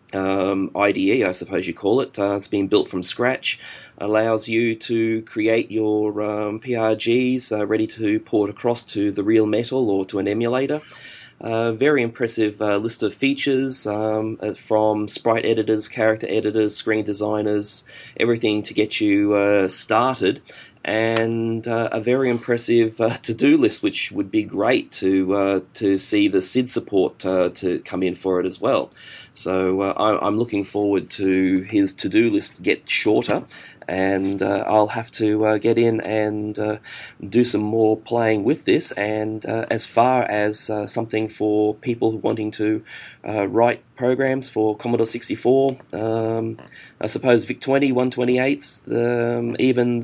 IDE, I suppose you call it. It's been built from scratch, allows you to create your PRGs ready to port across to the real metal or to an emulator. Very impressive list of features from sprite editors, character editors, screen designers, everything to get you started, and a very impressive to-do list, which would be great to see the SID support to come in for it as well. So I'm looking forward to his to-do list get shorter, and I'll have to get in and do some more playing with this. And as far as something for people wanting to write programs for Commodore 64, I suppose VIC-20, 128s, even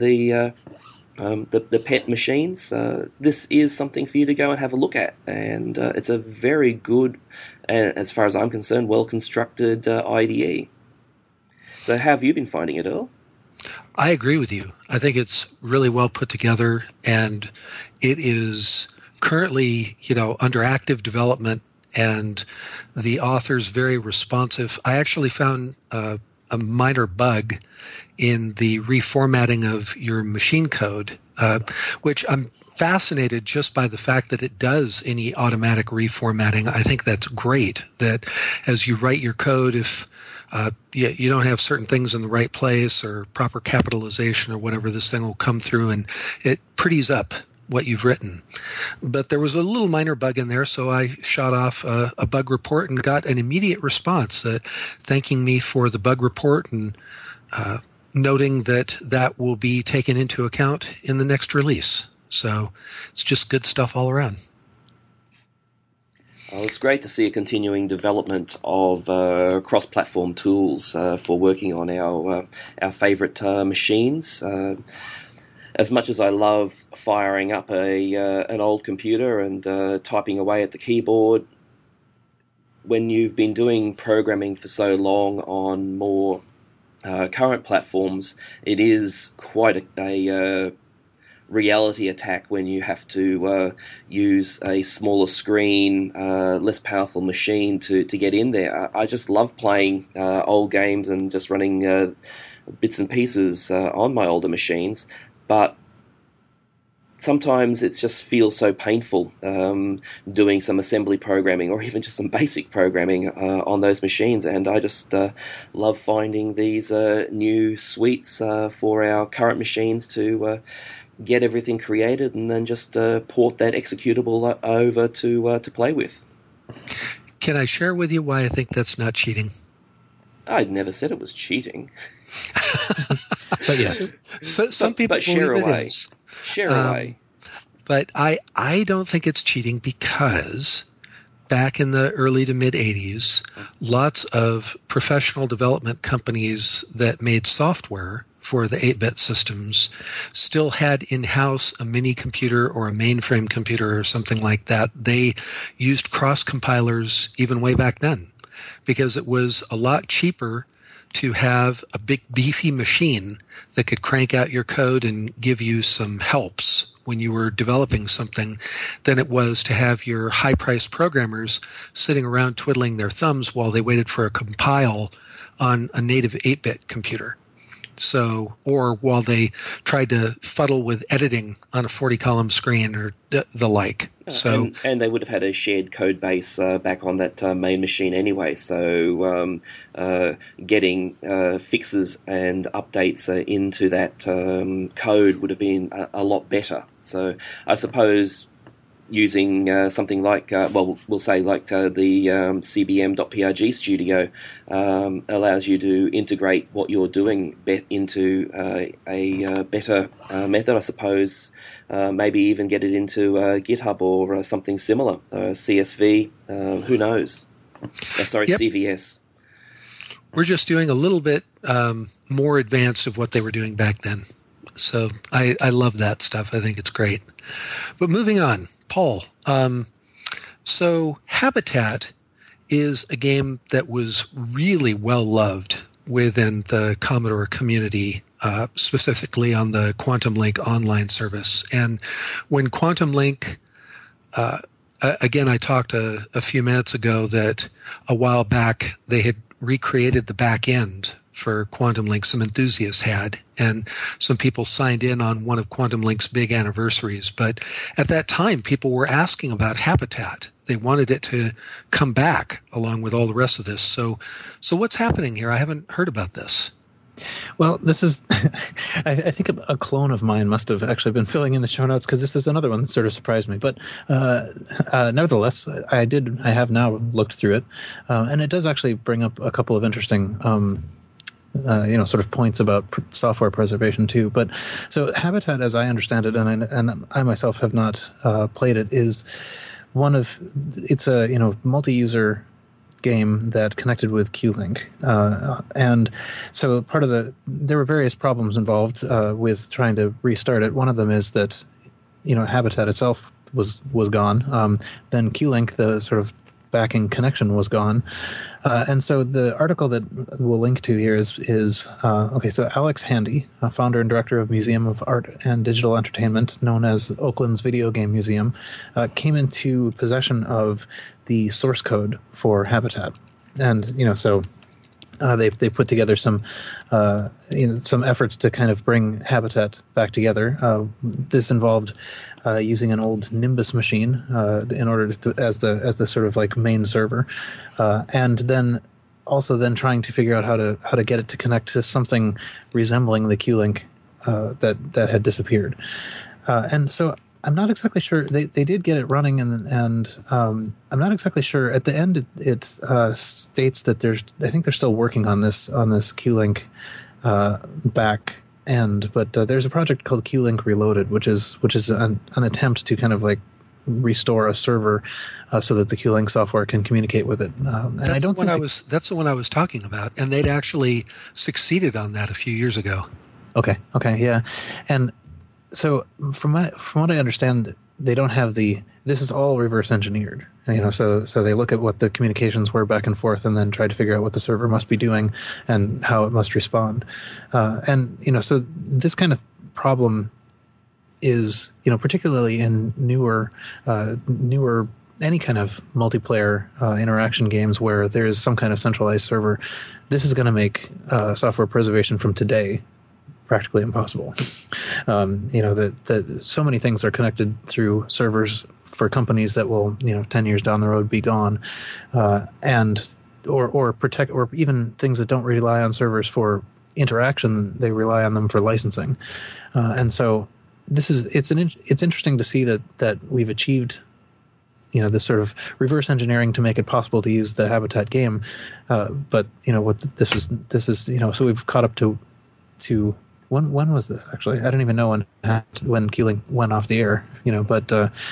the PET machines, this is something for you to go and have a look at. And it's a very good, as far as I'm concerned, well-constructed IDE. So how have you been finding it, Earl? I agree with you. I think it's really well put together, and it is currently, under active development, and the author's very responsive. I actually found a minor bug in the reformatting of your machine code, which I'm fascinated just by the fact that it does any automatic reformatting. I think that's great, that as you write your code, if you don't have certain things in the right place or proper capitalization or whatever, this thing will come through and it pretties up what you've written. But there was a little minor bug in there, so I shot off a bug report and got an immediate response thanking me for the bug report and noting that will be taken into account in the next release. So it's just good stuff all around. Well, it's great to see a continuing development of cross-platform tools for working on our favourite machines. As much as I love firing up an old computer and typing away at the keyboard, when you've been doing programming for so long on more current platforms, it is quite a reality attack when you have to use a smaller screen, less powerful machine to get in there. I just love playing old games and just running bits and pieces on my older machines, but sometimes it just feels so painful doing some assembly programming or even just some basic programming on those machines. And I just love finding these new suites for our current machines to get everything created and then just port that executable over to play with. Can I share with you why I think that's not cheating? I'd never said it was cheating. But yes. So, some people share believe away. it is. Share away. But I don't think it's cheating because back in the early to mid 80s, lots of professional development companies that made software for the 8-bit systems still had in-house a mini computer or a mainframe computer or something like that. They used cross compilers even way back then because it was a lot cheaper to have a big beefy machine that could crank out your code and give you some helps when you were developing something than it was to have your high-priced programmers sitting around twiddling their thumbs while they waited for a compile on a native 8-bit computer. So, or while they tried to fuddle with editing on a 40-column screen or the like. And they would have had a shared code base back on that main machine anyway. So getting fixes and updates into that code would have been a lot better. So I suppose using something like, we'll say like the CBM.PRG Studio allows you to integrate what you're doing into a better method, I suppose. Maybe even get it into GitHub or something similar, CSV, who knows? CVS. We're just doing a little bit more advanced of what they were doing back then. So I love that stuff. I think it's great. But moving on, Paul. So Habitat is a game that was really well loved within the Commodore community, specifically on the Quantum Link online service. And when Quantum Link, again, I talked a few minutes ago that a while back they had recreated the back end for Quantum Link. Some enthusiasts had, and some people signed in on one of Quantum Link's big anniversaries. But at that time, people were asking about Habitat. They wanted it to come back along with all the rest of this. So what's happening here? I haven't heard about this. Well, this is, I think a clone of mine must have actually been filling in the show notes because this is another one that sort of surprised me. But nevertheless, I have now looked through it, and it does actually bring up a couple of interesting sort of points about software preservation too. But so Habitat, as I understand it, and I myself have not played it, is it's a multi-user game that connected with QLink, and so there were various problems involved with trying to restart it. One of them is that Habitat itself was gone. Then QLink, the sort of backing connection, was gone. And so the article that we'll link to here is okay. So Alex Handy, founder and director of Museum of Art and Digital Entertainment, known as Oakland's Video Game Museum, came into possession of the source code for Habitat, and so they put together some efforts to kind of bring Habitat back together. This involved using an old Nimbus machine in order to, as the sort of like main server, and then trying to figure out how to get it to connect to something resembling the QLink that had disappeared. And so I'm not exactly sure. They did get it running, and I'm not exactly sure. At the end, it states that I think they're still working on this QLink back end, but there's a project called QLink Reloaded, which is an attempt to kind of like restore a server so that the QLink software can communicate with it. That's the one I was talking about, and they'd actually succeeded on that a few years ago. Okay, yeah, and so from what I understand, they don't have this is all reverse engineered, so they look at what the communications were back and forth and then try to figure out what the server must be doing and how it must respond. So this kind of problem is, particularly in newer any kind of multiplayer interaction games where there is some kind of centralized server, this is going to make software preservation from today practically impossible. That so many things are connected through servers for companies that will, 10 years down the road be gone, or protect, or even things that don't rely on servers for interaction, they rely on them for licensing, and so it's interesting to see that we've achieved, this sort of reverse engineering to make it possible to use the Habitat game, but what this is so we've caught up to when was this actually? I don't even know when Q-Link went off the air, but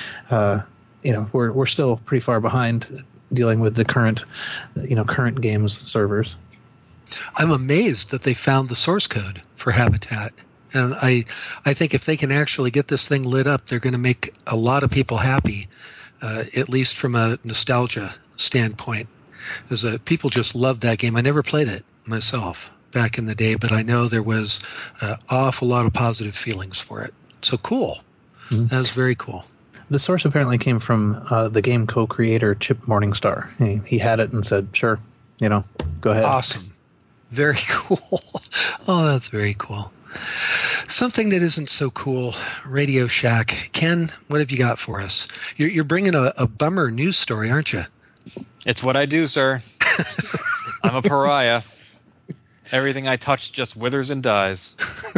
we're still pretty far behind dealing with the current games servers. I'm amazed that they found the source code for Habitat. And I think if they can actually get this thing lit up, they're going to make a lot of people happy, at least from a nostalgia standpoint. Because people just loved that game. I never played it myself back in the day, but I know there was an awful lot of positive feelings for it. So cool. Mm-hmm. That was very cool. The source apparently came from the game co-creator Chip Morningstar. He had it and said, sure, go ahead. Awesome. Very cool. Oh, that's very cool. Something that isn't so cool, Radio Shack. Ken, what have you got for us? You're bringing a bummer news story, aren't you? It's what I do, sir. I'm a pariah. Everything I touch just withers and dies.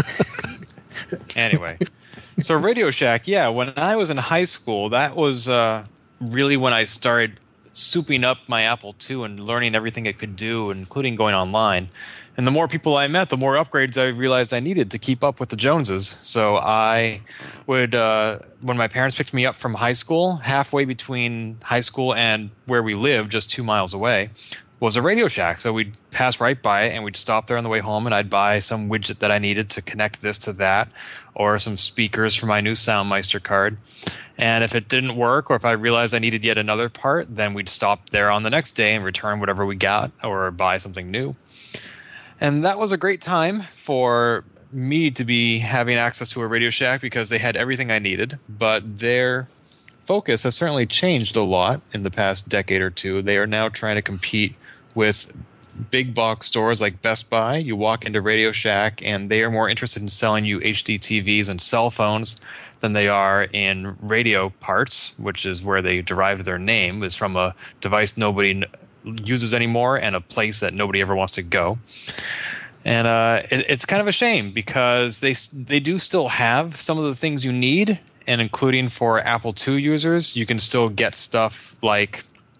Anyway, so Radio Shack, yeah, when I was in high school, that was really when I started souping up my Apple II and learning everything it could do, including going online. And the more people I met, the more upgrades I realized I needed to keep up with the Joneses. So I would, when my parents picked me up from high school, halfway between high school and where we lived, just 2 miles away, was a Radio Shack. So we'd pass right by it, and we'd stop there on the way home, and I'd buy some widget that I needed to connect this to that, or some speakers for my new Soundmeister card. And if it didn't work, or if I realized I needed yet another part, then we'd stop there on the next day and return whatever we got, or buy something new. And that was a great time for me to be having access to a Radio Shack because they had everything I needed, but their focus has certainly changed a lot in the past decade or two. They are now trying to compete with big box stores like Best Buy. You walk into Radio Shack and they are more interested in selling you HD TVs and cell phones than they are in radio parts, which is where they derive their name, is from a device nobody uses anymore and a place that nobody ever wants to go. And it's kind of a shame because they do still have some of the things you need, and including for Apple II users, you can still get stuff like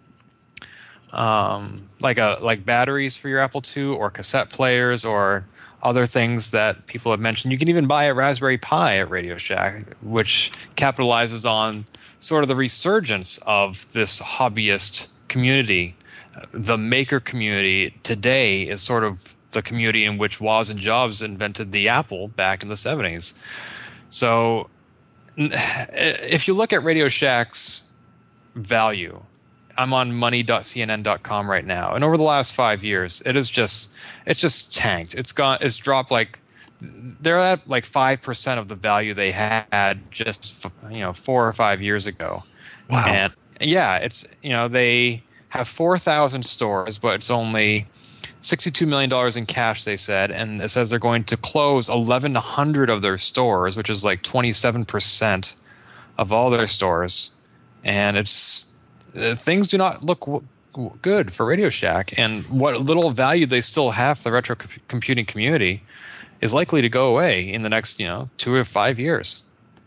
batteries for your Apple II, or cassette players, or other things that people have mentioned. You can even buy a Raspberry Pi at Radio Shack, which capitalizes on sort of the resurgence of this hobbyist community. The maker community today is sort of the community in which Woz and Jobs invented the Apple back in the 70s. So if you look at Radio Shack's value, I'm on money.cnn.com right now, and over the last 5 years, it's just tanked. It's dropped they're at 5% of the value they had just 4 or 5 years ago. Wow. And yeah, they have 4,000 stores, but it's only $62 million in cash, they said, and it says they're going to close 1,100 of their stores, which is 27% of all their stores. And things do not look good for Radio Shack, and what little value they still have for the retro computing community is likely to go away in the next 2 or 5 years.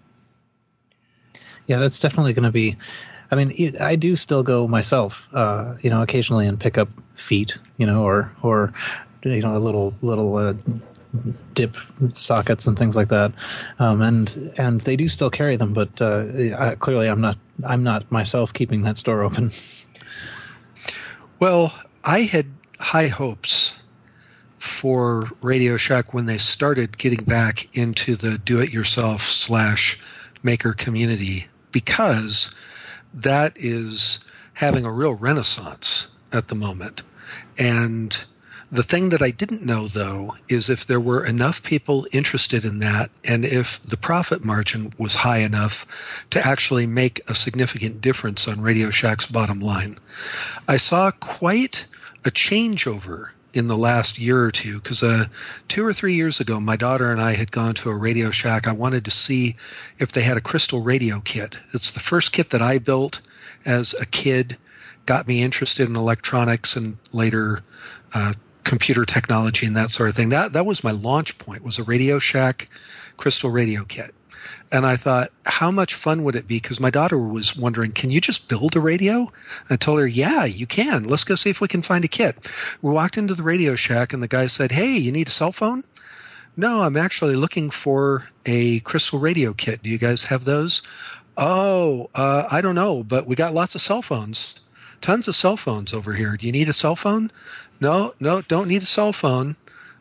Yeah, that's definitely going to be. I mean, I do still go myself, occasionally and pick up feet, or a little dip sockets and things like that, and they do still carry them, but clearly I'm not myself keeping that store open. Well, I had high hopes for Radio Shack when they started getting back into the do-it-yourself / maker community, because that is having a real renaissance at the moment. And the thing that I didn't know, though, is if there were enough people interested in that, and if the profit margin was high enough to actually make a significant difference on Radio Shack's bottom line. I saw quite a changeover in the last year or two, because 2 or 3 years ago, my daughter and I had gone to a Radio Shack. I wanted to see if they had a crystal radio kit. It's the first kit that I built as a kid, got me interested in electronics and later computer technology and that sort of thing. That was my launch point, was a Radio Shack crystal radio kit. And I thought, how much fun would it be? Because my daughter was wondering, can you just build a radio? I told her, yeah, you can. Let's go see if we can find a kit. We walked into the Radio Shack, and the guy said, hey, you need a cell phone? No, I'm actually looking for a crystal radio kit. Do you guys have those? Oh, I don't know, but we got lots of cell phones. Tons of cell phones over here. Do you need a cell phone? No, don't need a cell phone.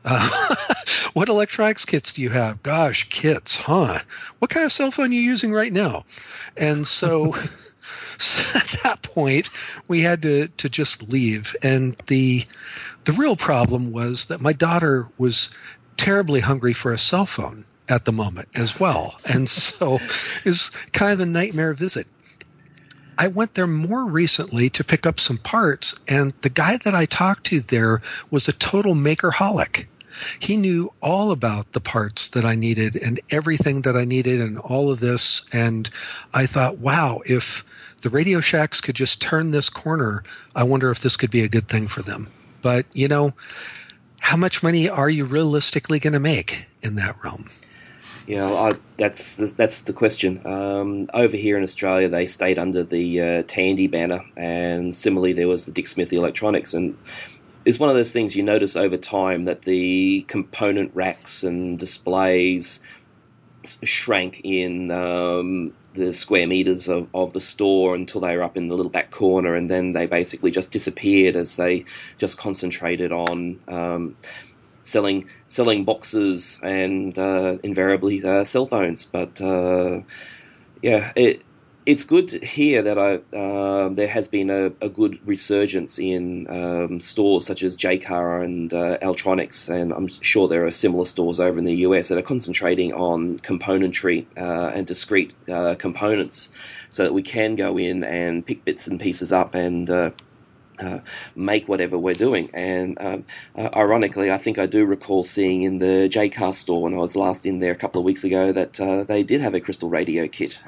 What electronics kits do you have? Gosh, kits, huh? What kind of cell phone are you using right now? And so at that point, we had to just leave. And the real problem was that my daughter was terribly hungry for a cell phone at the moment as well. And so it's kind of a nightmare visit. I went there more recently to pick up some parts, and the guy that I talked to there was a total makerholic. He knew all about the parts that I needed and everything that I needed and all of this. And I thought, wow, if the Radio Shacks could just turn this corner, I wonder if this could be a good thing for them. But, you know, how much money are you realistically going to make in that realm? Yeah, that's the question. Over here in Australia, they stayed under the Tandy banner, and similarly, there was the Dick Smith Electronics, and it's one of those things you notice over time that the component racks and displays shrank in the square meters of the store until they were up in the little back corner, and then they basically just disappeared as they just concentrated on selling boxes and invariably cell phones. But yeah, it's good to hear that there has been a good resurgence in stores such as JCar and Altronics, and I'm sure there are similar stores over in the US that are concentrating on componentry and discrete components, so that we can go in and pick bits and pieces up and make whatever we're doing. And ironically, I think I do recall seeing in the JCar store when I was last in there a couple of weeks ago that they did have a crystal radio kit.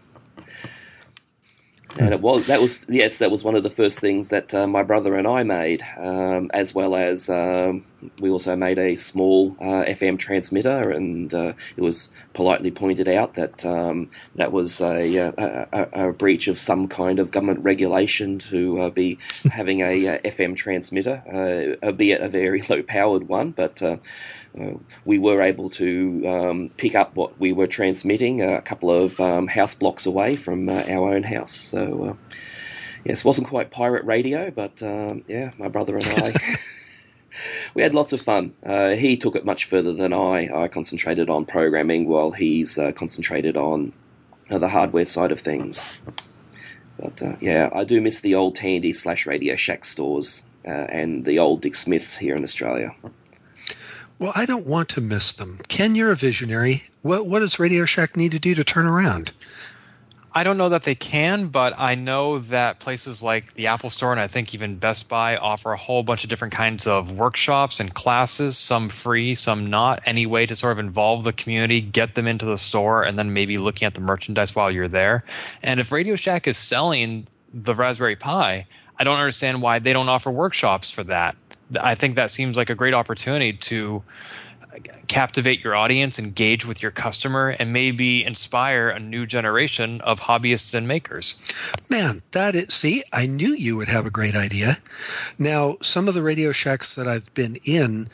And that was one of the first things that my brother and I made, as well as we also made a small FM transmitter, and it was politely pointed out that that was a breach of some kind of government regulation to be having a FM transmitter, albeit a very low-powered one, but we were able to pick up what we were transmitting a couple of house blocks away from our own house. So, yes, it wasn't quite pirate radio, but yeah, my brother and I, we had lots of fun. He took it much further than I. I concentrated on programming while he's concentrated on the hardware side of things. But yeah, I do miss the old Tandy/Radio Shack stores and the old Dick Smiths here in Australia. Well, I don't want to miss them. Ken, you're a visionary. What does Radio Shack need to do to turn around? I don't know that they can, but I know that places like the Apple Store and I think even Best Buy offer a whole bunch of different kinds of workshops and classes, some free, some not, any way to sort of involve the community, get them into the store, and then maybe looking at the merchandise while you're there. And if Radio Shack is selling the Raspberry Pi, I don't understand why they don't offer workshops for that. I think that seems like a great opportunity to captivate your audience, engage with your customer, and maybe inspire a new generation of hobbyists and makers. Man, see, I knew you would have a great idea. Now, some of the Radio Shacks that I've been in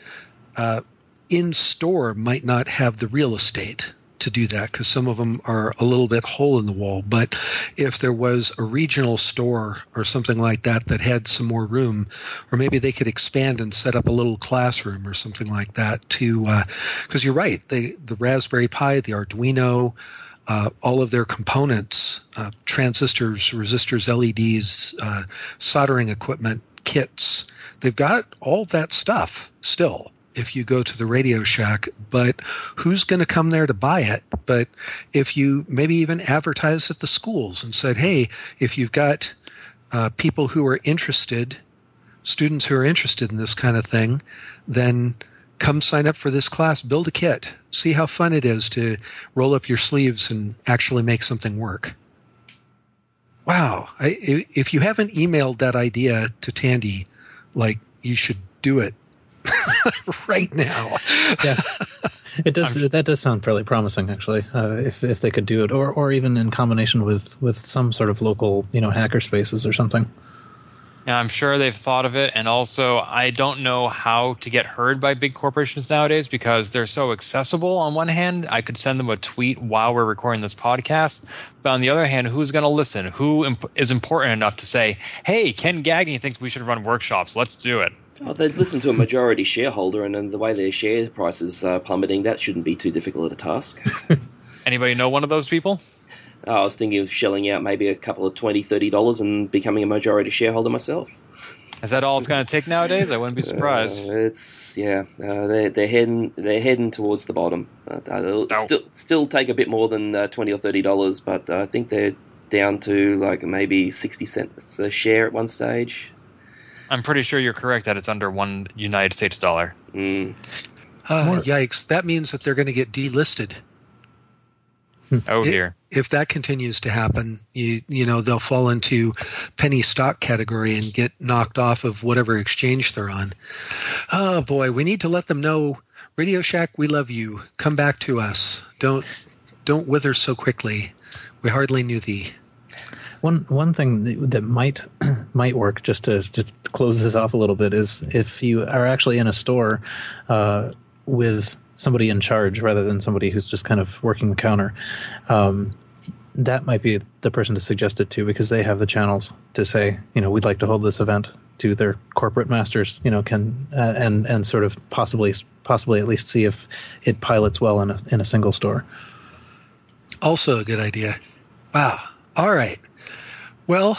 store might not have the real estate to do that, because some of them are a little bit hole in the wall. But if there was a regional store or something like that that had some more room, or maybe they could expand and set up a little classroom or something like that to, because you're right, the Raspberry Pi, the Arduino, all of their components, transistors, resistors, LEDs, soldering equipment, kits, they've got all that stuff still if you go to the Radio Shack, but who's going to come there to buy it? But if you maybe even advertise at the schools and said, hey, if you've got people who are interested, students who are interested in this kind of thing, then come sign up for this class, build a kit, see how fun it is to roll up your sleeves and actually make something work. Wow. If you haven't emailed that idea to Tandy, like, you should do it right now. Yeah, it does. That does sound fairly promising, actually. If they could do it, or even in combination with some sort of local, hacker spaces or something. Yeah, I'm sure they've thought of it, and also I don't know how to get heard by big corporations nowadays because they're so accessible. On one hand, I could send them a tweet while we're recording this podcast, but on the other hand, who's going to listen? Who is important enough to say, hey, Ken Gagnon thinks we should run workshops, let's do it? Oh, they'd listen to a majority shareholder, and then the way their share prices are plummeting, that shouldn't be too difficult a task. Anybody know one of those people? I was thinking of shelling out maybe a couple of $20, $30 and becoming a majority shareholder myself. Is that all it's going to take nowadays? I wouldn't be surprised. They're heading towards the bottom. It'll still take a bit more than $20 or $30, but I think they're down to like maybe 60 cents a share at one stage. I'm pretty sure you're correct that it's under $1 United States dollar. Yikes! That means that they're going to get delisted. Oh dear. If that continues to happen, they'll fall into penny stock category and get knocked off of whatever exchange they're on. Oh boy, we need to let them know, Radio Shack, we love you. Come back to us. Don't wither so quickly. We hardly knew thee. One thing that might work, just to close this off a little bit, is if you are actually in a store with somebody in charge rather than somebody who's just kind of working the counter. That might be the person to suggest it to, because they have the channels to say, we'd like to hold this event to their corporate masters, and sort of possibly at least see if it pilots well in a single store. Also a good idea. Wow. All right. Well,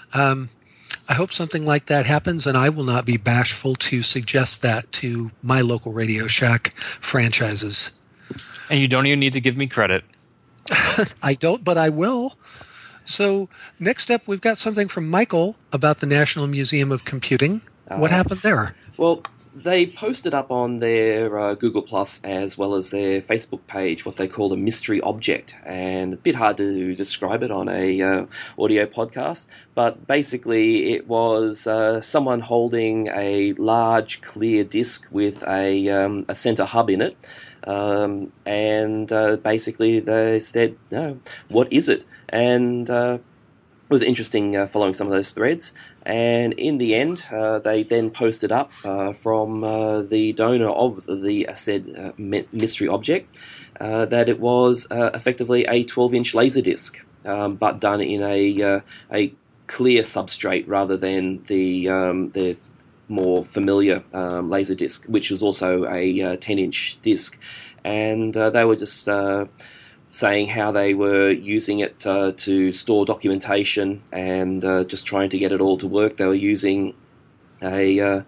I hope something like that happens, and I will not be bashful to suggest that to my local Radio Shack franchises. And you don't even need to give me credit. I don't, but I will. So next up, we've got something from Michael about the National Museum of Computing. What happened there? Well, they posted up on their Google Plus as well as their Facebook page what they call a mystery object, and a bit hard to describe it on a audio podcast, but basically it was someone holding a large clear disc with a center hub in it, and basically they said, no, what is it? And it was interesting following some of those threads. And in the end, they then posted up from the donor of the said mystery object that it was effectively a 12-inch Laserdisc, but done in a clear substrate rather than the more familiar Laserdisc, which was also a 10-inch disc. And they were just saying how they were using it to store documentation and just trying to get it all to work. They were using an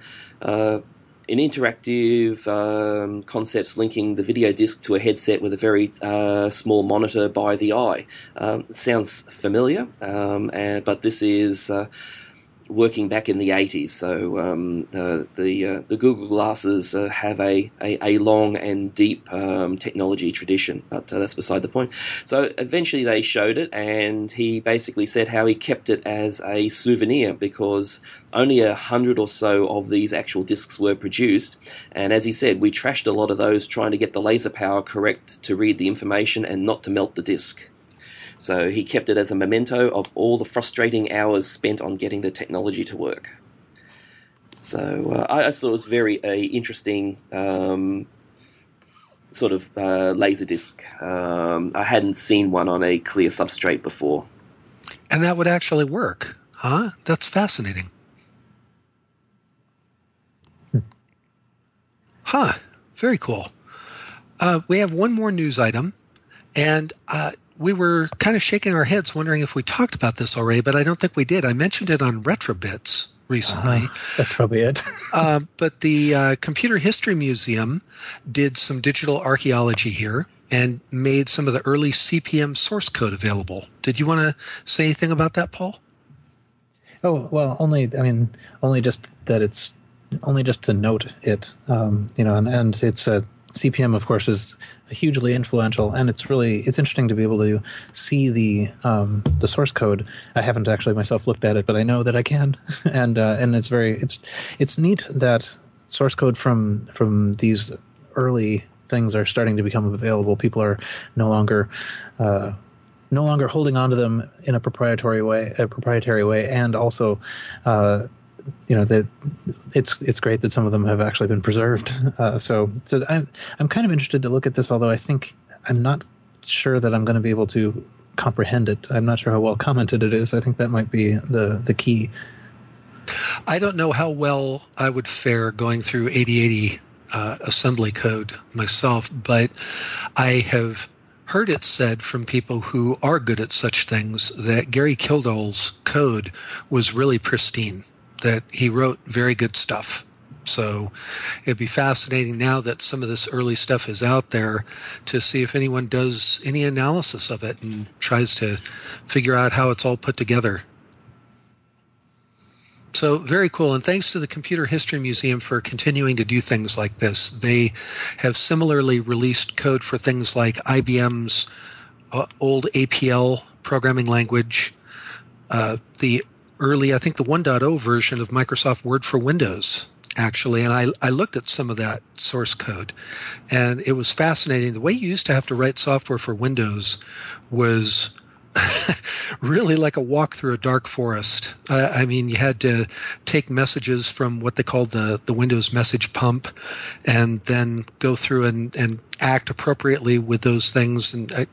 interactive concepts linking the video disc to a headset with a very small monitor by the eye. Sounds familiar, but this is working back in the 80s. So the Google Glasses have a long and deep technology tradition, but that's beside the point. So eventually they showed it, and he basically said how he kept it as a souvenir because only 100 or so of these actual discs were produced, and as he said, we trashed a lot of those trying to get the laser power correct to read the information and not to melt the disc. So he kept it as a memento of all the frustrating hours spent on getting the technology to work. So I thought it was very interesting sort of Laserdisc. I hadn't seen one on a clear substrate before. And that would actually work, huh? That's fascinating. Huh. Very cool. We have one more news item, and we were kind of shaking our heads wondering if we talked about this already, but I don't think we did. I mentioned it on Retrobits recently. That's probably it. But the Computer History Museum did some digital archaeology here and made some of the early CP/M source code available. Did you want to say anything about that, Paul? Oh, well, only just that it's only just to note it, and it's a CPM, of course, is hugely influential, and it's interesting to be able to see the source code. I haven't actually myself looked at it, but I know that I can, and it's neat that source code from these early things are starting to become available. People are no longer holding on to them in a proprietary way, and also, that it's great that some of them have actually been preserved. So I'm kind of interested to look at this, although I'm not sure that I'm going to be able to comprehend it. I'm not sure how well commented it is. I think that might be the key. I don't know how well I would fare going through 8080 assembly code myself, but I have heard it said from people who are good at such things that Gary Kildall's code was really pristine, that he wrote very good stuff. So it'd be fascinating now that some of this early stuff is out there to see if anyone does any analysis of it and tries to figure out how it's all put together. So very cool, and thanks to the Computer History Museum for continuing to do things like this. They have similarly released code for things like IBM's old APL programming language, the early, I think the 1.0 version of Microsoft Word for Windows, actually, and I looked at some of that source code, and it was fascinating. The way you used to have to write software for Windows was really like a walk through a dark forest. You had to take messages from what they called the Windows message pump and then go through and act appropriately with those things, and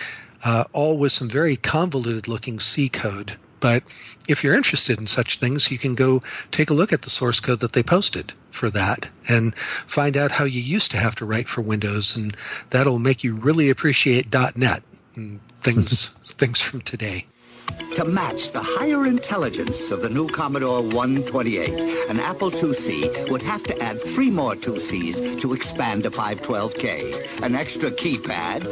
all with some very convoluted looking C code. But if you're interested in such things, you can go take a look at the source code that they posted for that and find out how you used to have to write for Windows, and that'll make you really appreciate .NET and things from today. To match the higher intelligence of the new Commodore 128, an Apple IIc would have to add 3 more 2Cs to expand to 512K, an extra keypad,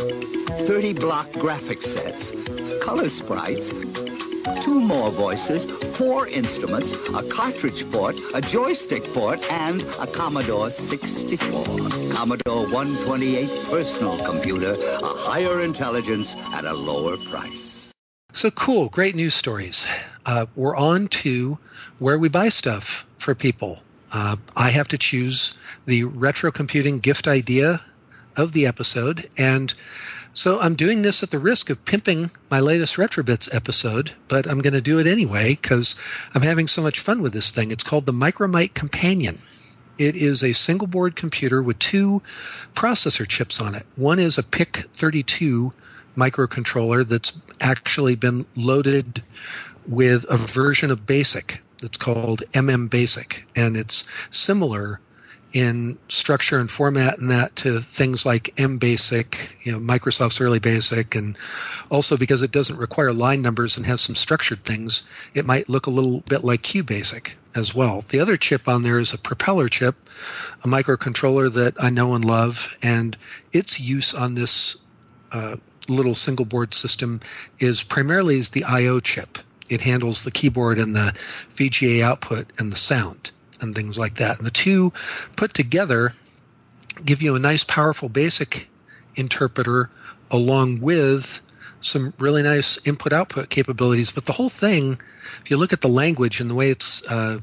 30 block graphics sets, color sprites, 2 more voices, 4 instruments, a cartridge port, a joystick port, and a Commodore 64. Commodore 128 personal computer, a higher intelligence at a lower price. So cool, great news stories. We're on to where we buy stuff for people. I have to choose the retro computing gift idea of the episode, and so I'm doing this at the risk of pimping my latest Retrobits episode, but I'm going to do it anyway because I'm having so much fun with this thing. It's called the Micromite Companion. It is a single board computer with 2 processor chips on it. One is a PIC32 microcontroller that's actually been loaded with a version of BASIC that's called MMBasic, and it's similar in structure and format and that to things like MBasic, Microsoft's early BASIC, and also because it doesn't require line numbers and has some structured things, it might look a little bit like QBasic as well. The other chip on there is a Propeller chip, a microcontroller that I know and love, and its use on this little single board system is primarily as the I/O chip. It handles the keyboard and the VGA output and the sound and things like that. And the 2 put together give you a nice, powerful BASIC interpreter along with some really nice input-output capabilities. But the whole thing, if you look at the language and the way it's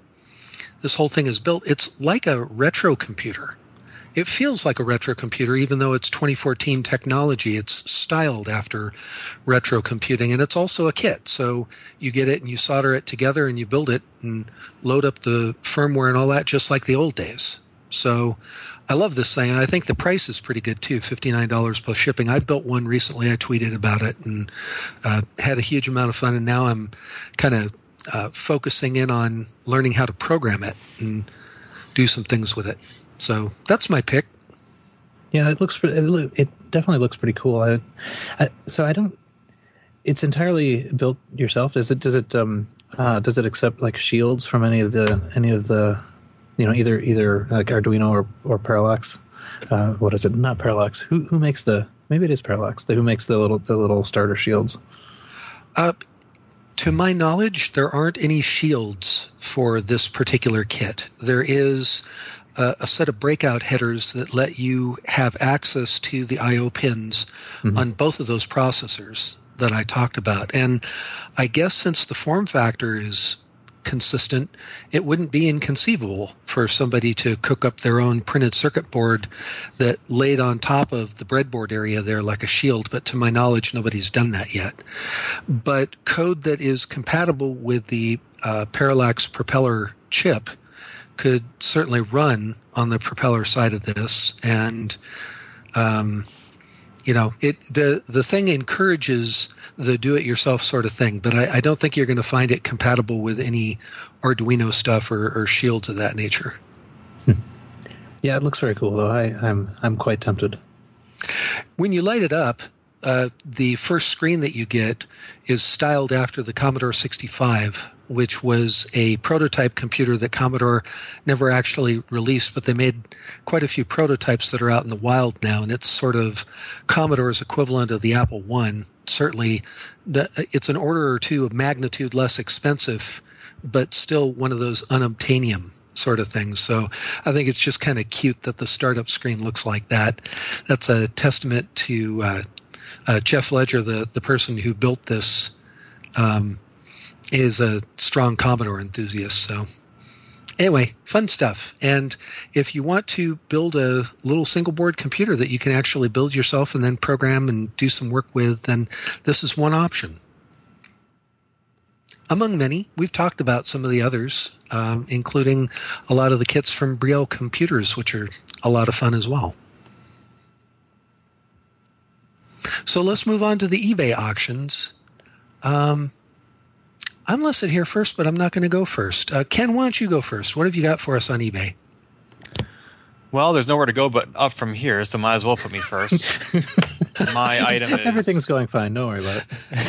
this whole thing is built, it's like a retro computer. It feels like a retro computer, even though it's 2014 technology. It's styled after retro computing, and it's also a kit. So you get it and you solder it together and you build it and load up the firmware and all that just like the old days. So I love this thing, and I think the price is pretty good too, $59 plus shipping. I built one recently. I tweeted about it and had a huge amount of fun, and now I'm kind of focusing in on learning how to program it and do some things with it. So that's my pick. Yeah, it definitely looks pretty cool. It's entirely built yourself. Does it accept like shields from any of the either like Arduino or Parallax? What is it? Not Parallax. Who makes maybe it is Parallax. Who makes the little starter shields? To my knowledge, there aren't any shields for this particular kit. There is a set of breakout headers that let you have access to the I/O pins on both of those processors that I talked about. And I guess since the form factor is consistent, it wouldn't be inconceivable for somebody to cook up their own printed circuit board that laid on top of the breadboard area there like a shield, but to my knowledge, nobody's done that yet. But code that is compatible with the Parallax propeller chip could certainly run on the propeller side of this, and the thing encourages the do-it-yourself sort of thing, but I don't think you're going to find it compatible with any Arduino stuff or shields of that nature. Yeah, it looks very cool, though. I'm quite tempted. When you light it up, the first screen that you get is styled after the Commodore 65, which was a prototype computer that Commodore never actually released, but they made quite a few prototypes that are out in the wild now, and it's sort of Commodore's equivalent of the Apple I. Certainly, it's an order or two of magnitude less expensive, but still one of those unobtainium sort of things. So I think it's just kind of cute that the startup screen looks like that. That's a testament to Jeff Ledger, the person who built this, is a strong Commodore enthusiast. So anyway, fun stuff. And if you want to build a little single board computer that you can actually build yourself and then program and do some work with, then this is one option. Among many, we've talked about some of the others, including a lot of the kits from Brielle Computers, which are a lot of fun as well. So let's move on to the eBay auctions. I'm listed here first, but I'm not going to go first. Ken, why don't you go first? What have you got for us on eBay? Well, there's nowhere to go but up from here, so might as well put me first. My item is... Everything's going fine. Don't worry about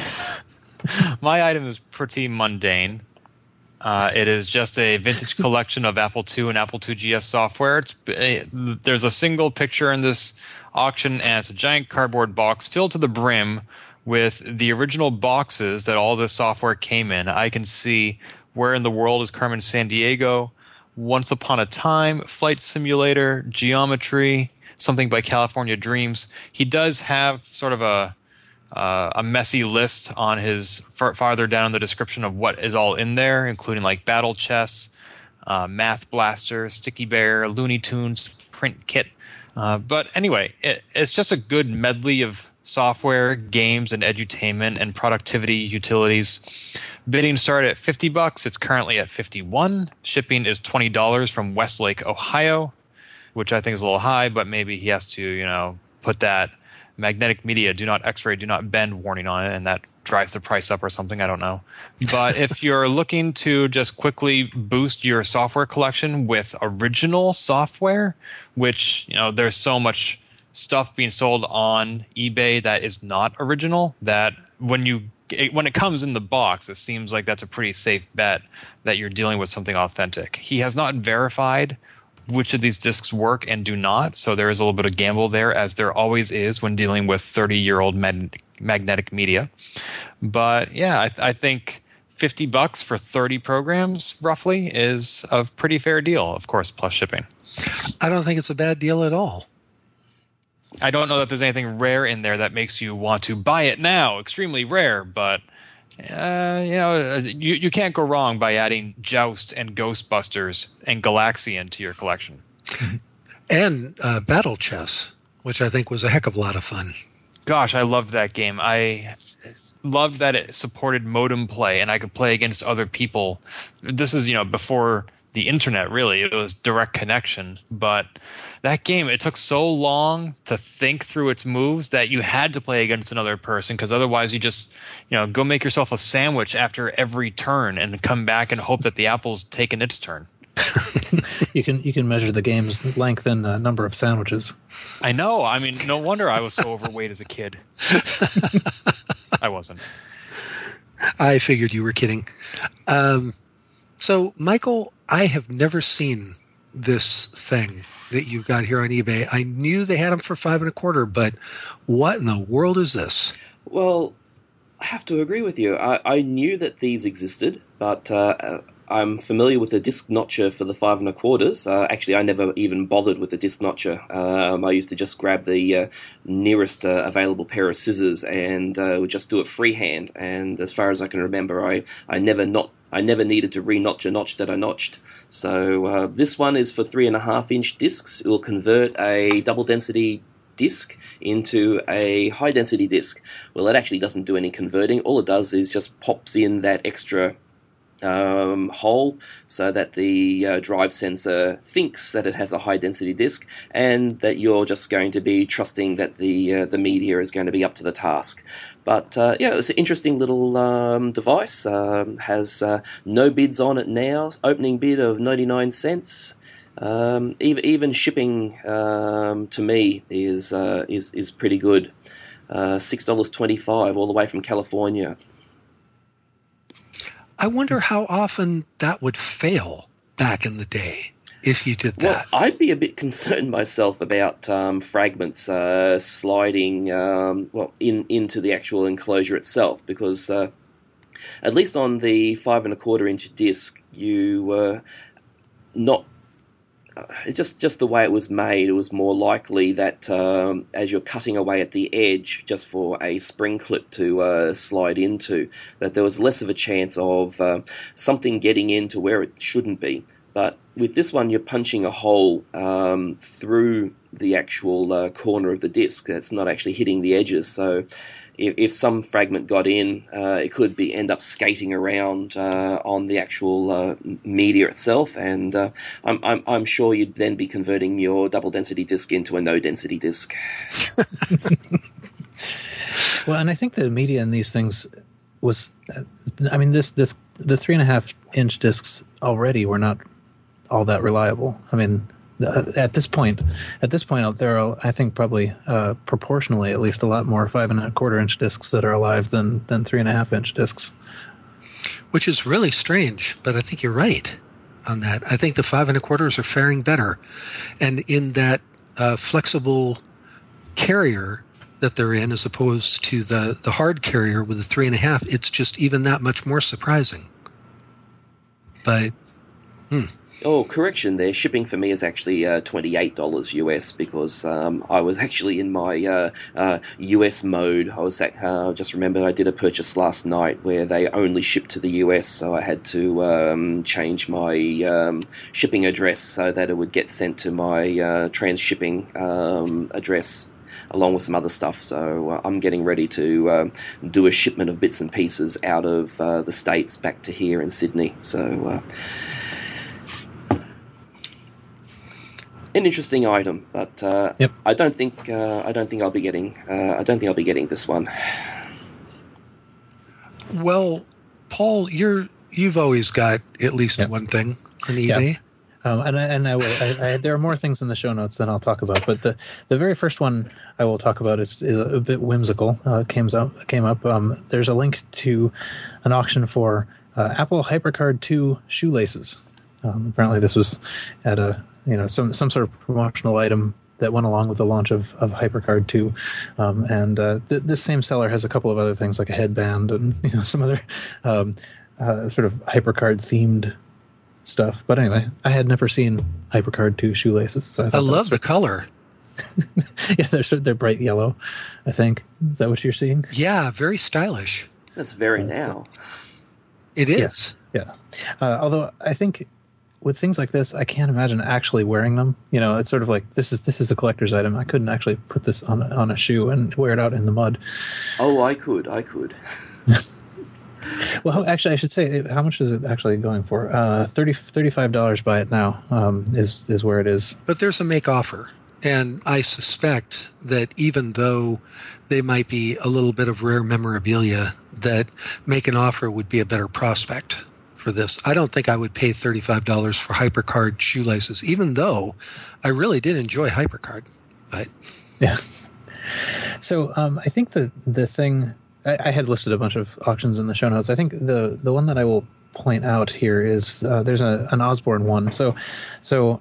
it. My item is pretty mundane. It is just a vintage collection of Apple II and Apple IIgs software. There's a single picture in this auction, and it's a giant cardboard box filled to the brim with the original boxes that all this software came in. I can see Where in the World is Carmen Sandiego, Once Upon a Time, Flight Simulator, Geometry, something by California Dreams. He does have sort of a messy list on his farther down in the description of what is all in there, including like Battle Chess, Math Blaster, Sticky Bear, Looney Tunes, Print Kit. But anyway, it's just a good medley of software, games, and edutainment and productivity utilities. Bidding started at $50. It's currently at $51. Shipping is $20 from Westlake, Ohio, which I think is a little high, but maybe he has to, put that magnetic media, do not X-ray, do not bend warning on it, and that drives the price up or something. I don't know. But if you're looking to just quickly boost your software collection with original software, which, there's so much stuff being sold on eBay that is not original, that when it comes in the box, it seems like that's a pretty safe bet that you're dealing with something authentic. He has not verified which of these discs work and do not, so there is a little bit of gamble there, as there always is when dealing with 30-year-old magnetic media. But yeah, I think $50 for 30 programs roughly is a pretty fair deal, of course, plus shipping. I don't think it's a bad deal at all. I don't know that there's anything rare in there that makes you want to buy it now. Extremely rare, but you can't go wrong by adding Joust and Ghostbusters and Galaxian to your collection. And Battle Chess, which I think was a heck of a lot of fun. Gosh, I loved that game. I loved that it supported modem play, and I could play against other people. This is, before the internet, really. It was direct connection. But that game, it took so long to think through its moves that you had to play against another person, because otherwise you just, go make yourself a sandwich after every turn and come back and hope that the apple's taken its turn. You can measure the game's length in number of sandwiches. I know. I mean, no wonder I was so overweight as a kid. I wasn't. I figured you were kidding. So, Michael, I have never seen this thing that you've got here on eBay. I knew they had them for $5.25, but what in the world is this? Well, I have to agree with you. I knew that these existed, but I'm familiar with the disc notcher for the 5 1/4. Actually, I never even bothered with the disc notcher. I used to just grab the nearest available pair of scissors and would just do it freehand. And as far as I can remember, I never needed to re-notch a notch that I notched. So this one is for 3.5-inch discs. It will convert a double density disc into a high density disc. Well, it actually doesn't do any converting. All it does is just pops in that extra hole so that the drive sensor thinks that it has a high density disk, and that you're just going to be trusting that the media is going to be up to the task. But it's an interesting little device. Has no bids on it now. Opening bid of 99 cents. Even shipping to me is pretty good. $6.25 all the way from California. I wonder how often that would fail back in the day if you did that. Well, I'd be a bit concerned myself about fragments sliding into the actual enclosure itself, because at least on the 5 1/4-inch disc, you were not. It's just the way it was made, it was more likely that as you're cutting away at the edge just for a spring clip to slide into, that there was less of a chance of something getting into where it shouldn't be. But with this one, you're punching a hole through the actual corner of the disc. It's not actually hitting the edges. So if some fragment got in, it could end up skating around on the actual media itself, and I'm sure you'd then be converting your double density disc into a no density disc. Well, and I think the media in these things was, I mean, the 3.5-inch discs already were not all that reliable. I mean, at this point, there are, I think, probably proportionally at least a lot more 5 1/4-inch discs that are alive than 3.5-inch discs. Which is really strange, but I think you're right on that. I think the 5 1/4s are faring better, and in that flexible carrier that they're in, as opposed to the hard carrier with the 3.5, it's just even that much more surprising. But. Oh, correction there. Shipping for me is actually $28 US, because I was actually in my US mode. I just remembered I did a purchase last night where they only ship to the US, so I had to change my shipping address so that it would get sent to my trans-shipping address, along with some other stuff. So I'm getting ready to do a shipment of bits and pieces out of the States back to here in Sydney. So an interesting item, but yep. I don't think I'll be getting this one. Well, Paul, you've always got at least one thing on eBay. And there are more things in the show notes than I'll talk about, but the very first one I will talk about is a bit whimsical. It came up. There's a link to an auction for Apple HyperCard 2 shoelaces. Apparently, this was at some sort of promotional item that went along with the launch of HyperCard 2. This same seller has a couple of other things like a headband and some other sort of HyperCard themed stuff. But anyway, I had never seen HyperCard 2 shoelaces. So I love the color. Yeah, they're bright yellow, I think. Is that what you're seeing? Yeah, very stylish. That's very now. It is. Yeah. Although I think with things like this, I can't imagine actually wearing them. It's sort of like this is a collector's item. I couldn't actually put this on a shoe and wear it out in the mud. Oh, I could. Well, actually, I should say, how much is it actually going for? $35 by it now is where it is. But there's a make offer. And I suspect that even though they might be a little bit of rare memorabilia, that make an offer would be a better prospect for this. I don't think I would pay $35 for HyperCard shoelaces, even though I really did enjoy HyperCard. But yeah. So I think the thing, I had listed a bunch of auctions in the show notes. I think the one that I will point out here is there's an Osborne one. So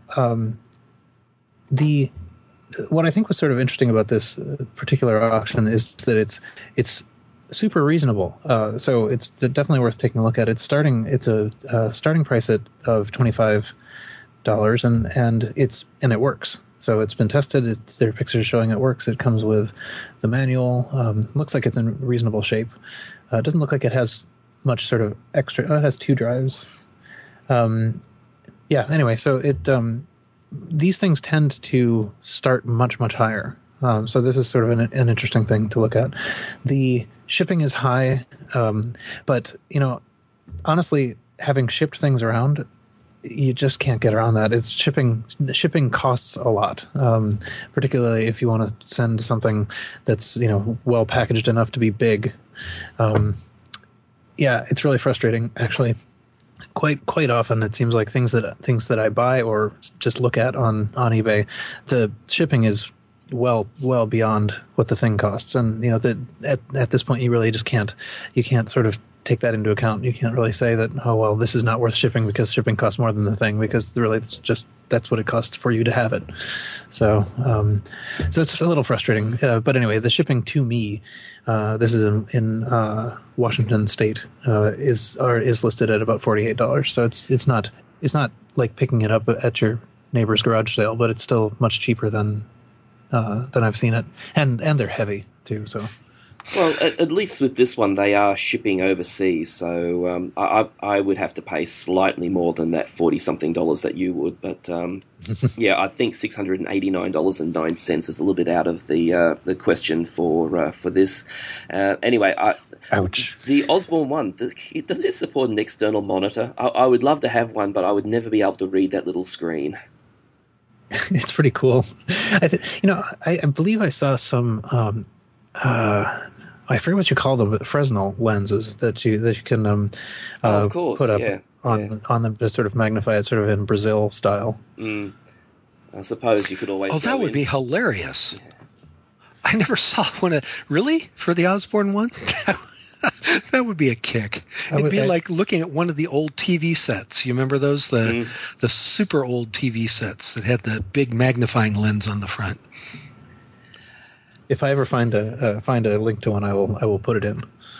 what I think was sort of interesting about this particular auction is that it's super reasonable. So it's definitely worth taking a look at. It's a starting price of $25, and it works. So it's been tested. There are pictures showing it works. It comes with the manual. Looks like it's in reasonable shape. It doesn't look like it has much sort of extra. Oh, it has 2 drives. Anyway, so these things tend to start much, much higher. So this is sort of an interesting thing to look at. The shipping is high, but honestly, having shipped things around, you just can't get around that. It's shipping costs a lot, particularly if you want to send something that's well packaged enough to be big. It's really frustrating, actually. Quite often, it seems like things that I buy or just look at on eBay, the shipping is well beyond what the thing costs, and at this point you really just can't sort of take that into account. You can't really say that, oh well, this is not worth shipping because shipping costs more than the thing, because really that's what it costs for you to have it. So it's a little frustrating. But anyway, the shipping to me, this is in Washington State, is listed at about $48. So it's not like picking it up at your neighbor's garage sale, but it's still much cheaper than I've seen it, and they're heavy too. So. Well, at least with this one, they are shipping overseas, so I would have to pay slightly more than that $40-something that you would. But I think $689.09 is a little bit out of the question for this. Anyway, ouch. The Osborne one, does it support an external monitor? I would love to have one, but I would never be able to read that little screen. It's pretty cool. I believe I saw some. I forget what you call them, but Fresnel lenses that you can of course, put up on them to sort of magnify it, sort of in Brazil style. I suppose you could always. Oh, that would be hilarious! Yeah. I never saw one. Really, for the Osborne one, that would be a kick. It'd be like looking at one of the old TV sets. You remember those, the super old TV sets that had the big magnifying lens on the front. If I ever find a link to one, I will put it in.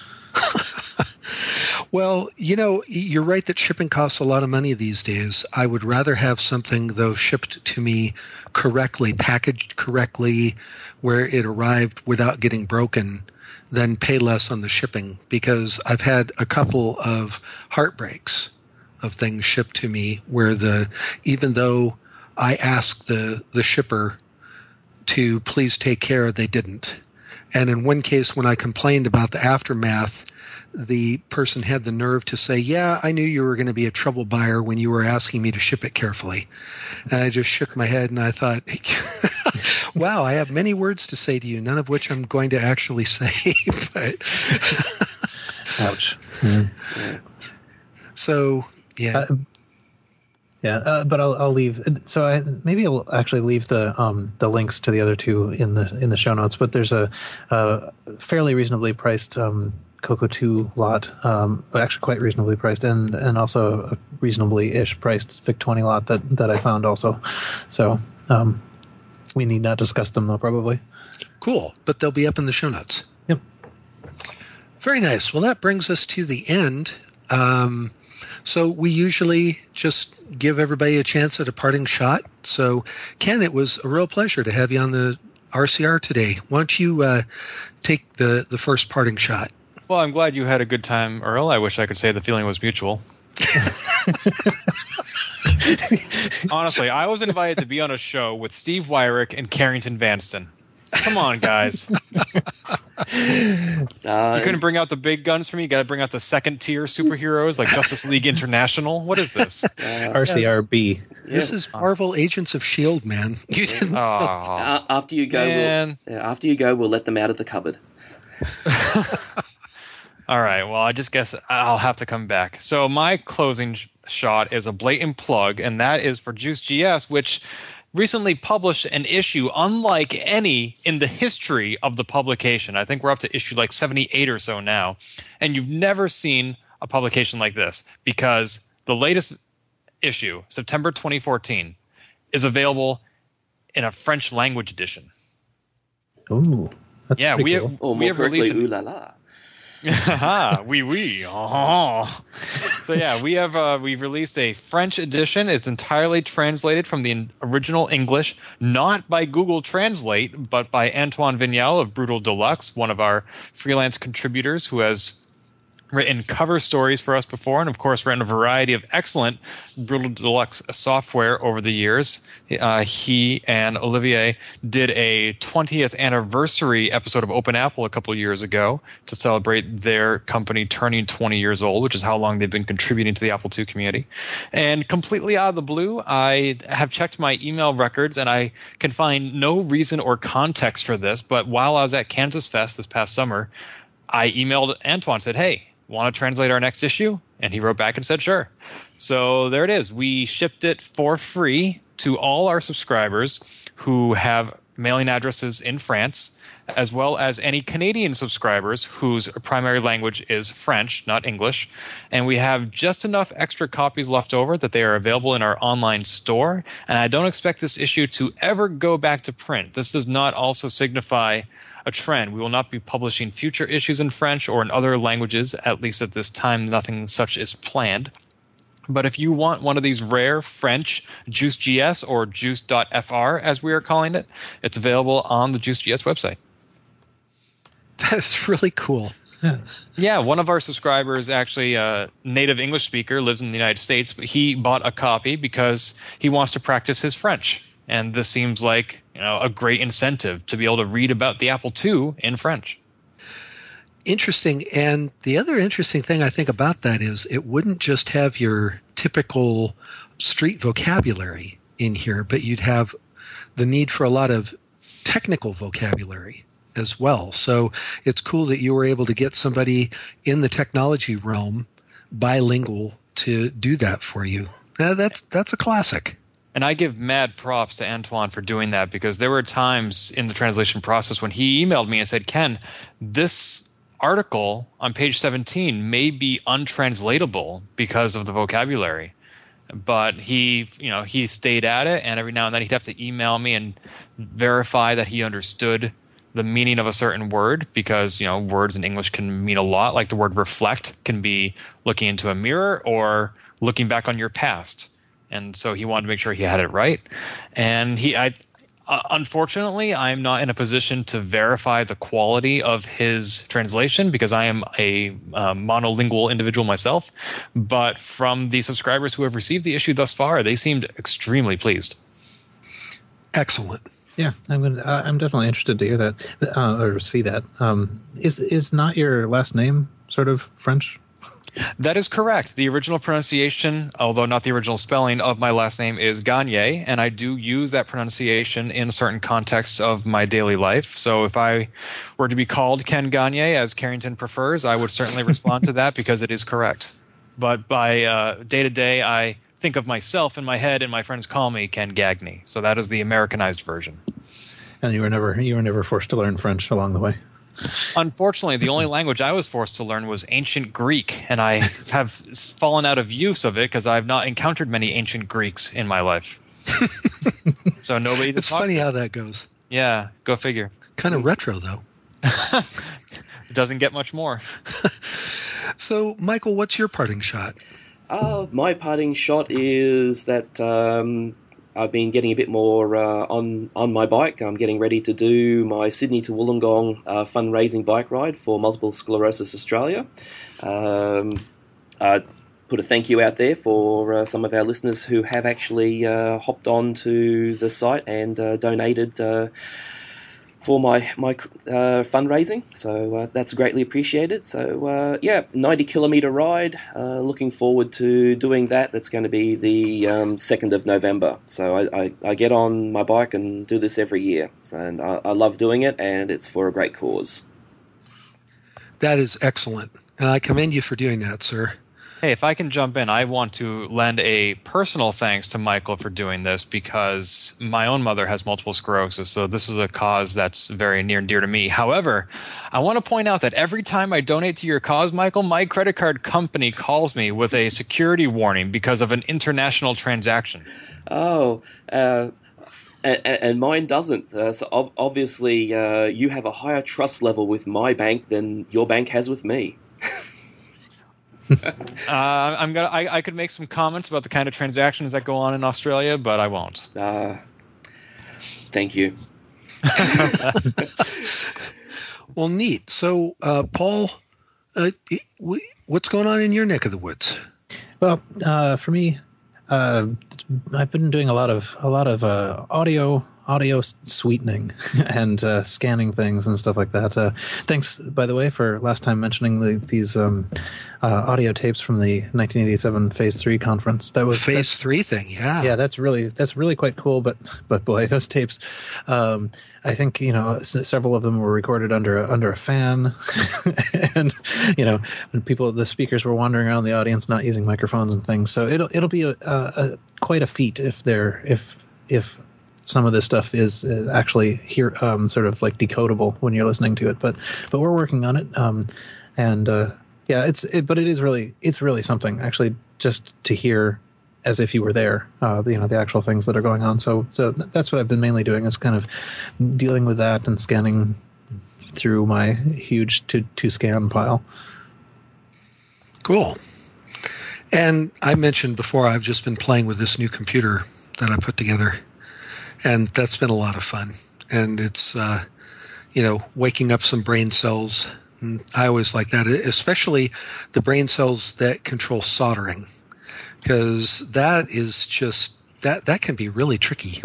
Well, you're right that shipping costs a lot of money these days. I would rather have something, though, shipped to me correctly, packaged correctly, where it arrived without getting broken, than pay less on the shipping, because I've had a couple of heartbreaks of things shipped to me where even though I asked the shipper to please take care, they didn't. And in one case, when I complained about the aftermath, the person had the nerve to say, yeah, I knew you were going to be a trouble buyer when you were asking me to ship it carefully. And I just shook my head and I thought, wow, I have many words to say to you, none of which I'm going to actually say. But ouch. So, yeah. But I'll leave. So maybe I'll actually leave the links to the other two in the show notes. But there's a fairly reasonably priced Coco 2 lot, but actually quite reasonably priced, and also a reasonably-ish priced Vic 20 lot that I found also. So we need not discuss them though, probably. Cool, but they'll be up in the show notes. Yep. Very nice. Well, that brings us to the end. So we usually just give everybody a chance at a parting shot. So, Ken, it was a real pleasure to have you on the RCR today. Why don't you take the first parting shot? Well, I'm glad you had a good time, Earl. I wish I could say the feeling was mutual. Honestly, I was invited to be on a show with Steve Wyrick and Carrington Vanston. Come on, guys. You couldn't bring out the big guns for me? You got to bring out the second-tier superheroes like Justice League International? What is this? RCRB. This is Marvel Agents of S.H.I.E.L.D., man. You didn't after you go, we'll let them out of the cupboard. All right, well, I just guess I'll have to come back. So my closing shot is a blatant plug, and that is for Juice GS, which recently published an issue unlike any in the history of the publication. I think we're up to issue like 78 or so now. And you've never seen a publication like this, because the latest issue, September 2014, is available in a French language edition. Ooh, that's pretty cool. We have released ooh la la. Oui, oui. Oh. So yeah, we've released a French edition. It's entirely translated from the original English, not by Google Translate, but by Antoine Vignal of Brutal Deluxe, one of our freelance contributors who has written cover stories for us before, and of course written a variety of excellent Brutal Deluxe software over the years. He and Olivier did a 20th anniversary episode of Open Apple a couple of years ago to celebrate their company turning 20 years old, which is how long they've been contributing to the Apple II community. And completely out of the blue, I have checked my email records, and I can find no reason or context for this, but while I was at Kansas Fest this past summer, I emailed Antoine and said, hey, want to translate our next issue? And he wrote back and said, sure. So there it is. We shipped it for free to all our subscribers who have mailing addresses in France, as well as any Canadian subscribers whose primary language is French, not English. And we have just enough extra copies left over that they are available in our online store. And I don't expect this issue to ever go back to print. This does not also signify a trend. We will not be publishing future issues in French or in other languages, at least at this time. Nothing such is planned. But if you want one of these rare French JuiceGS or Juice.fr, as we are calling it, it's available on the JuiceGS website. That's really cool. Yeah, one of our subscribers, actually a native English speaker, lives in the United States, but he bought a copy because he wants to practice his French. And this seems like, a great incentive to be able to read about the Apple II in French. Interesting. And the other interesting thing I think about that is it wouldn't just have your typical street vocabulary in here, but you'd have the need for a lot of technical vocabulary as well. So it's cool that you were able to get somebody in the technology realm bilingual to do that for you. That's a classic. And I give mad props to Antoine for doing that, because there were times in the translation process when he emailed me and said, Ken, this article on page 17 may be untranslatable because of the vocabulary. But he stayed at it, and every now and then he'd have to email me and verify that he understood the meaning of a certain word, because, words in English can mean a lot. Like the word reflect can be looking into a mirror or looking back on your past. And so he wanted to make sure he had it right. And unfortunately, I'm not in a position to verify the quality of his translation because I am a monolingual individual myself. But from the subscribers who have received the issue thus far, they seemed extremely pleased. Excellent. Yeah, I'm definitely interested to hear that or see that. Is not your last name sort of French? That is correct. The original pronunciation, although not the original spelling, of my last name is Gagne, and I do use that pronunciation in certain contexts of my daily life. So if I were to be called Ken Gagne, as Carrington prefers, I would certainly respond to that because it is correct. But by day-to-day, I think of myself in my head, and my friends call me Ken Gagne. So that is the Americanized version. And you were never forced to learn French along the way? Unfortunately, the only language I was forced to learn was ancient Greek, and I have fallen out of use of it because I've not encountered many ancient Greeks in my life. So nobody to It's talk funny to. how that goes. Yeah, go figure. Kind of retro, though. It doesn't get much more. So, Michael, what's your parting shot? My parting shot is that I've been getting a bit more on my bike. I'm getting ready to do my Sydney to Wollongong fundraising bike ride for Multiple Sclerosis Australia. I put a thank you out there for some of our listeners who have actually hopped on to the site and donated for my fundraising, so that's greatly appreciated. So 90-kilometre ride, looking forward to doing that. That's going to be the 2nd of November. So I get on my bike and do this every year, and I love doing it, and it's for a great cause. That is excellent, and I commend you for doing that, sir. Hey, if I can jump in, I want to lend a personal thanks to Michael for doing this, because my own mother has multiple sclerosis, so this is a cause that's very near and dear to me. However, I want to point out that every time I donate to your cause, Michael, my credit card company calls me with a security warning because of an international transaction. Oh, And mine doesn't. So obviously, you have a higher trust level with my bank than your bank has with me. I could make some comments about the kind of transactions that go on in Australia, but I won't. Thank you. Well, neat. So, Paul, what's going on in your neck of the woods? Well, for me, I've been doing a lot of audio sweetening and scanning things and stuff like that. Thanks, by the way, for last time mentioning these audio tapes from the 1987 Phase 3 conference. That was Phase 3 thing, yeah. Yeah, that's really quite cool. But boy, those tapes. I think several of them were recorded under a fan, and when the speakers were wandering around the audience, not using microphones and things. So it'll be a quite a feat if some of this stuff is actually here, sort of like decodable when you're listening to it. But we're working on it, but it is really something actually just to hear as if you were there, the actual things that are going on. So that's what I've been mainly doing, is kind of dealing with that and scanning through my huge to scan pile. Cool. And I mentioned before, I've just been playing with this new computer that I put together, and that's been a lot of fun. And it's, waking up some brain cells. And I always like that, especially the brain cells that control soldering, because that is just that can be really tricky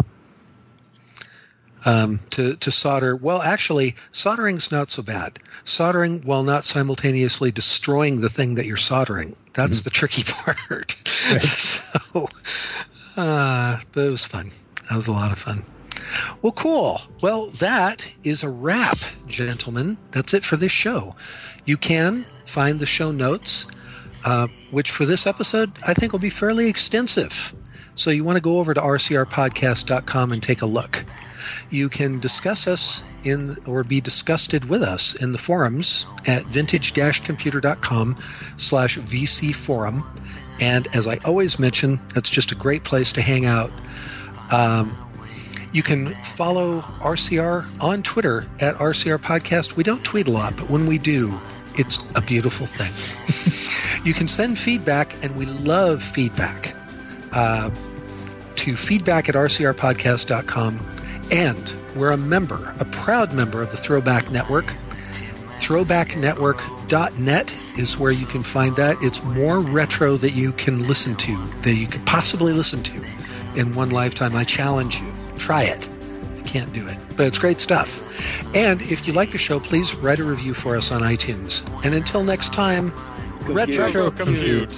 to solder. Well, actually, soldering's not so bad. Soldering while not simultaneously destroying the thing that you're soldering, that's the tricky part. Right. So, but it was fun. That was a lot of fun. Well, cool. Well, that is a wrap, gentlemen. That's it for this show. You can find the show notes, which for this episode I think will be fairly extensive. So you want to go over to rcrpodcast.com and take a look. You can discuss us or be disgusted with us in the forums at vintage-computer.com/VC forum. And as I always mention, that's just a great place to hang out. You can follow RCR on Twitter at RCR Podcast. We don't tweet a lot, but when we do, it's a beautiful thing. You can send feedback, and we love feedback, to feedback@rcrpodcast.com. And we're a proud member of the Throwback Network. Throwbacknetwork.net is where you can find that. It's more retro that you can listen to, that you could possibly listen to in one lifetime. I challenge you. Try it. You can't do it, but it's great stuff. And if you like the show, please write a review for us on iTunes. And until next time, retro compute.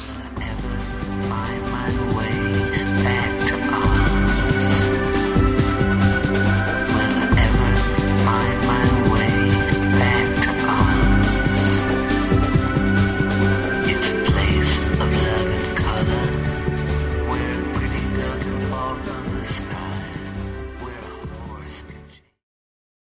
Sky.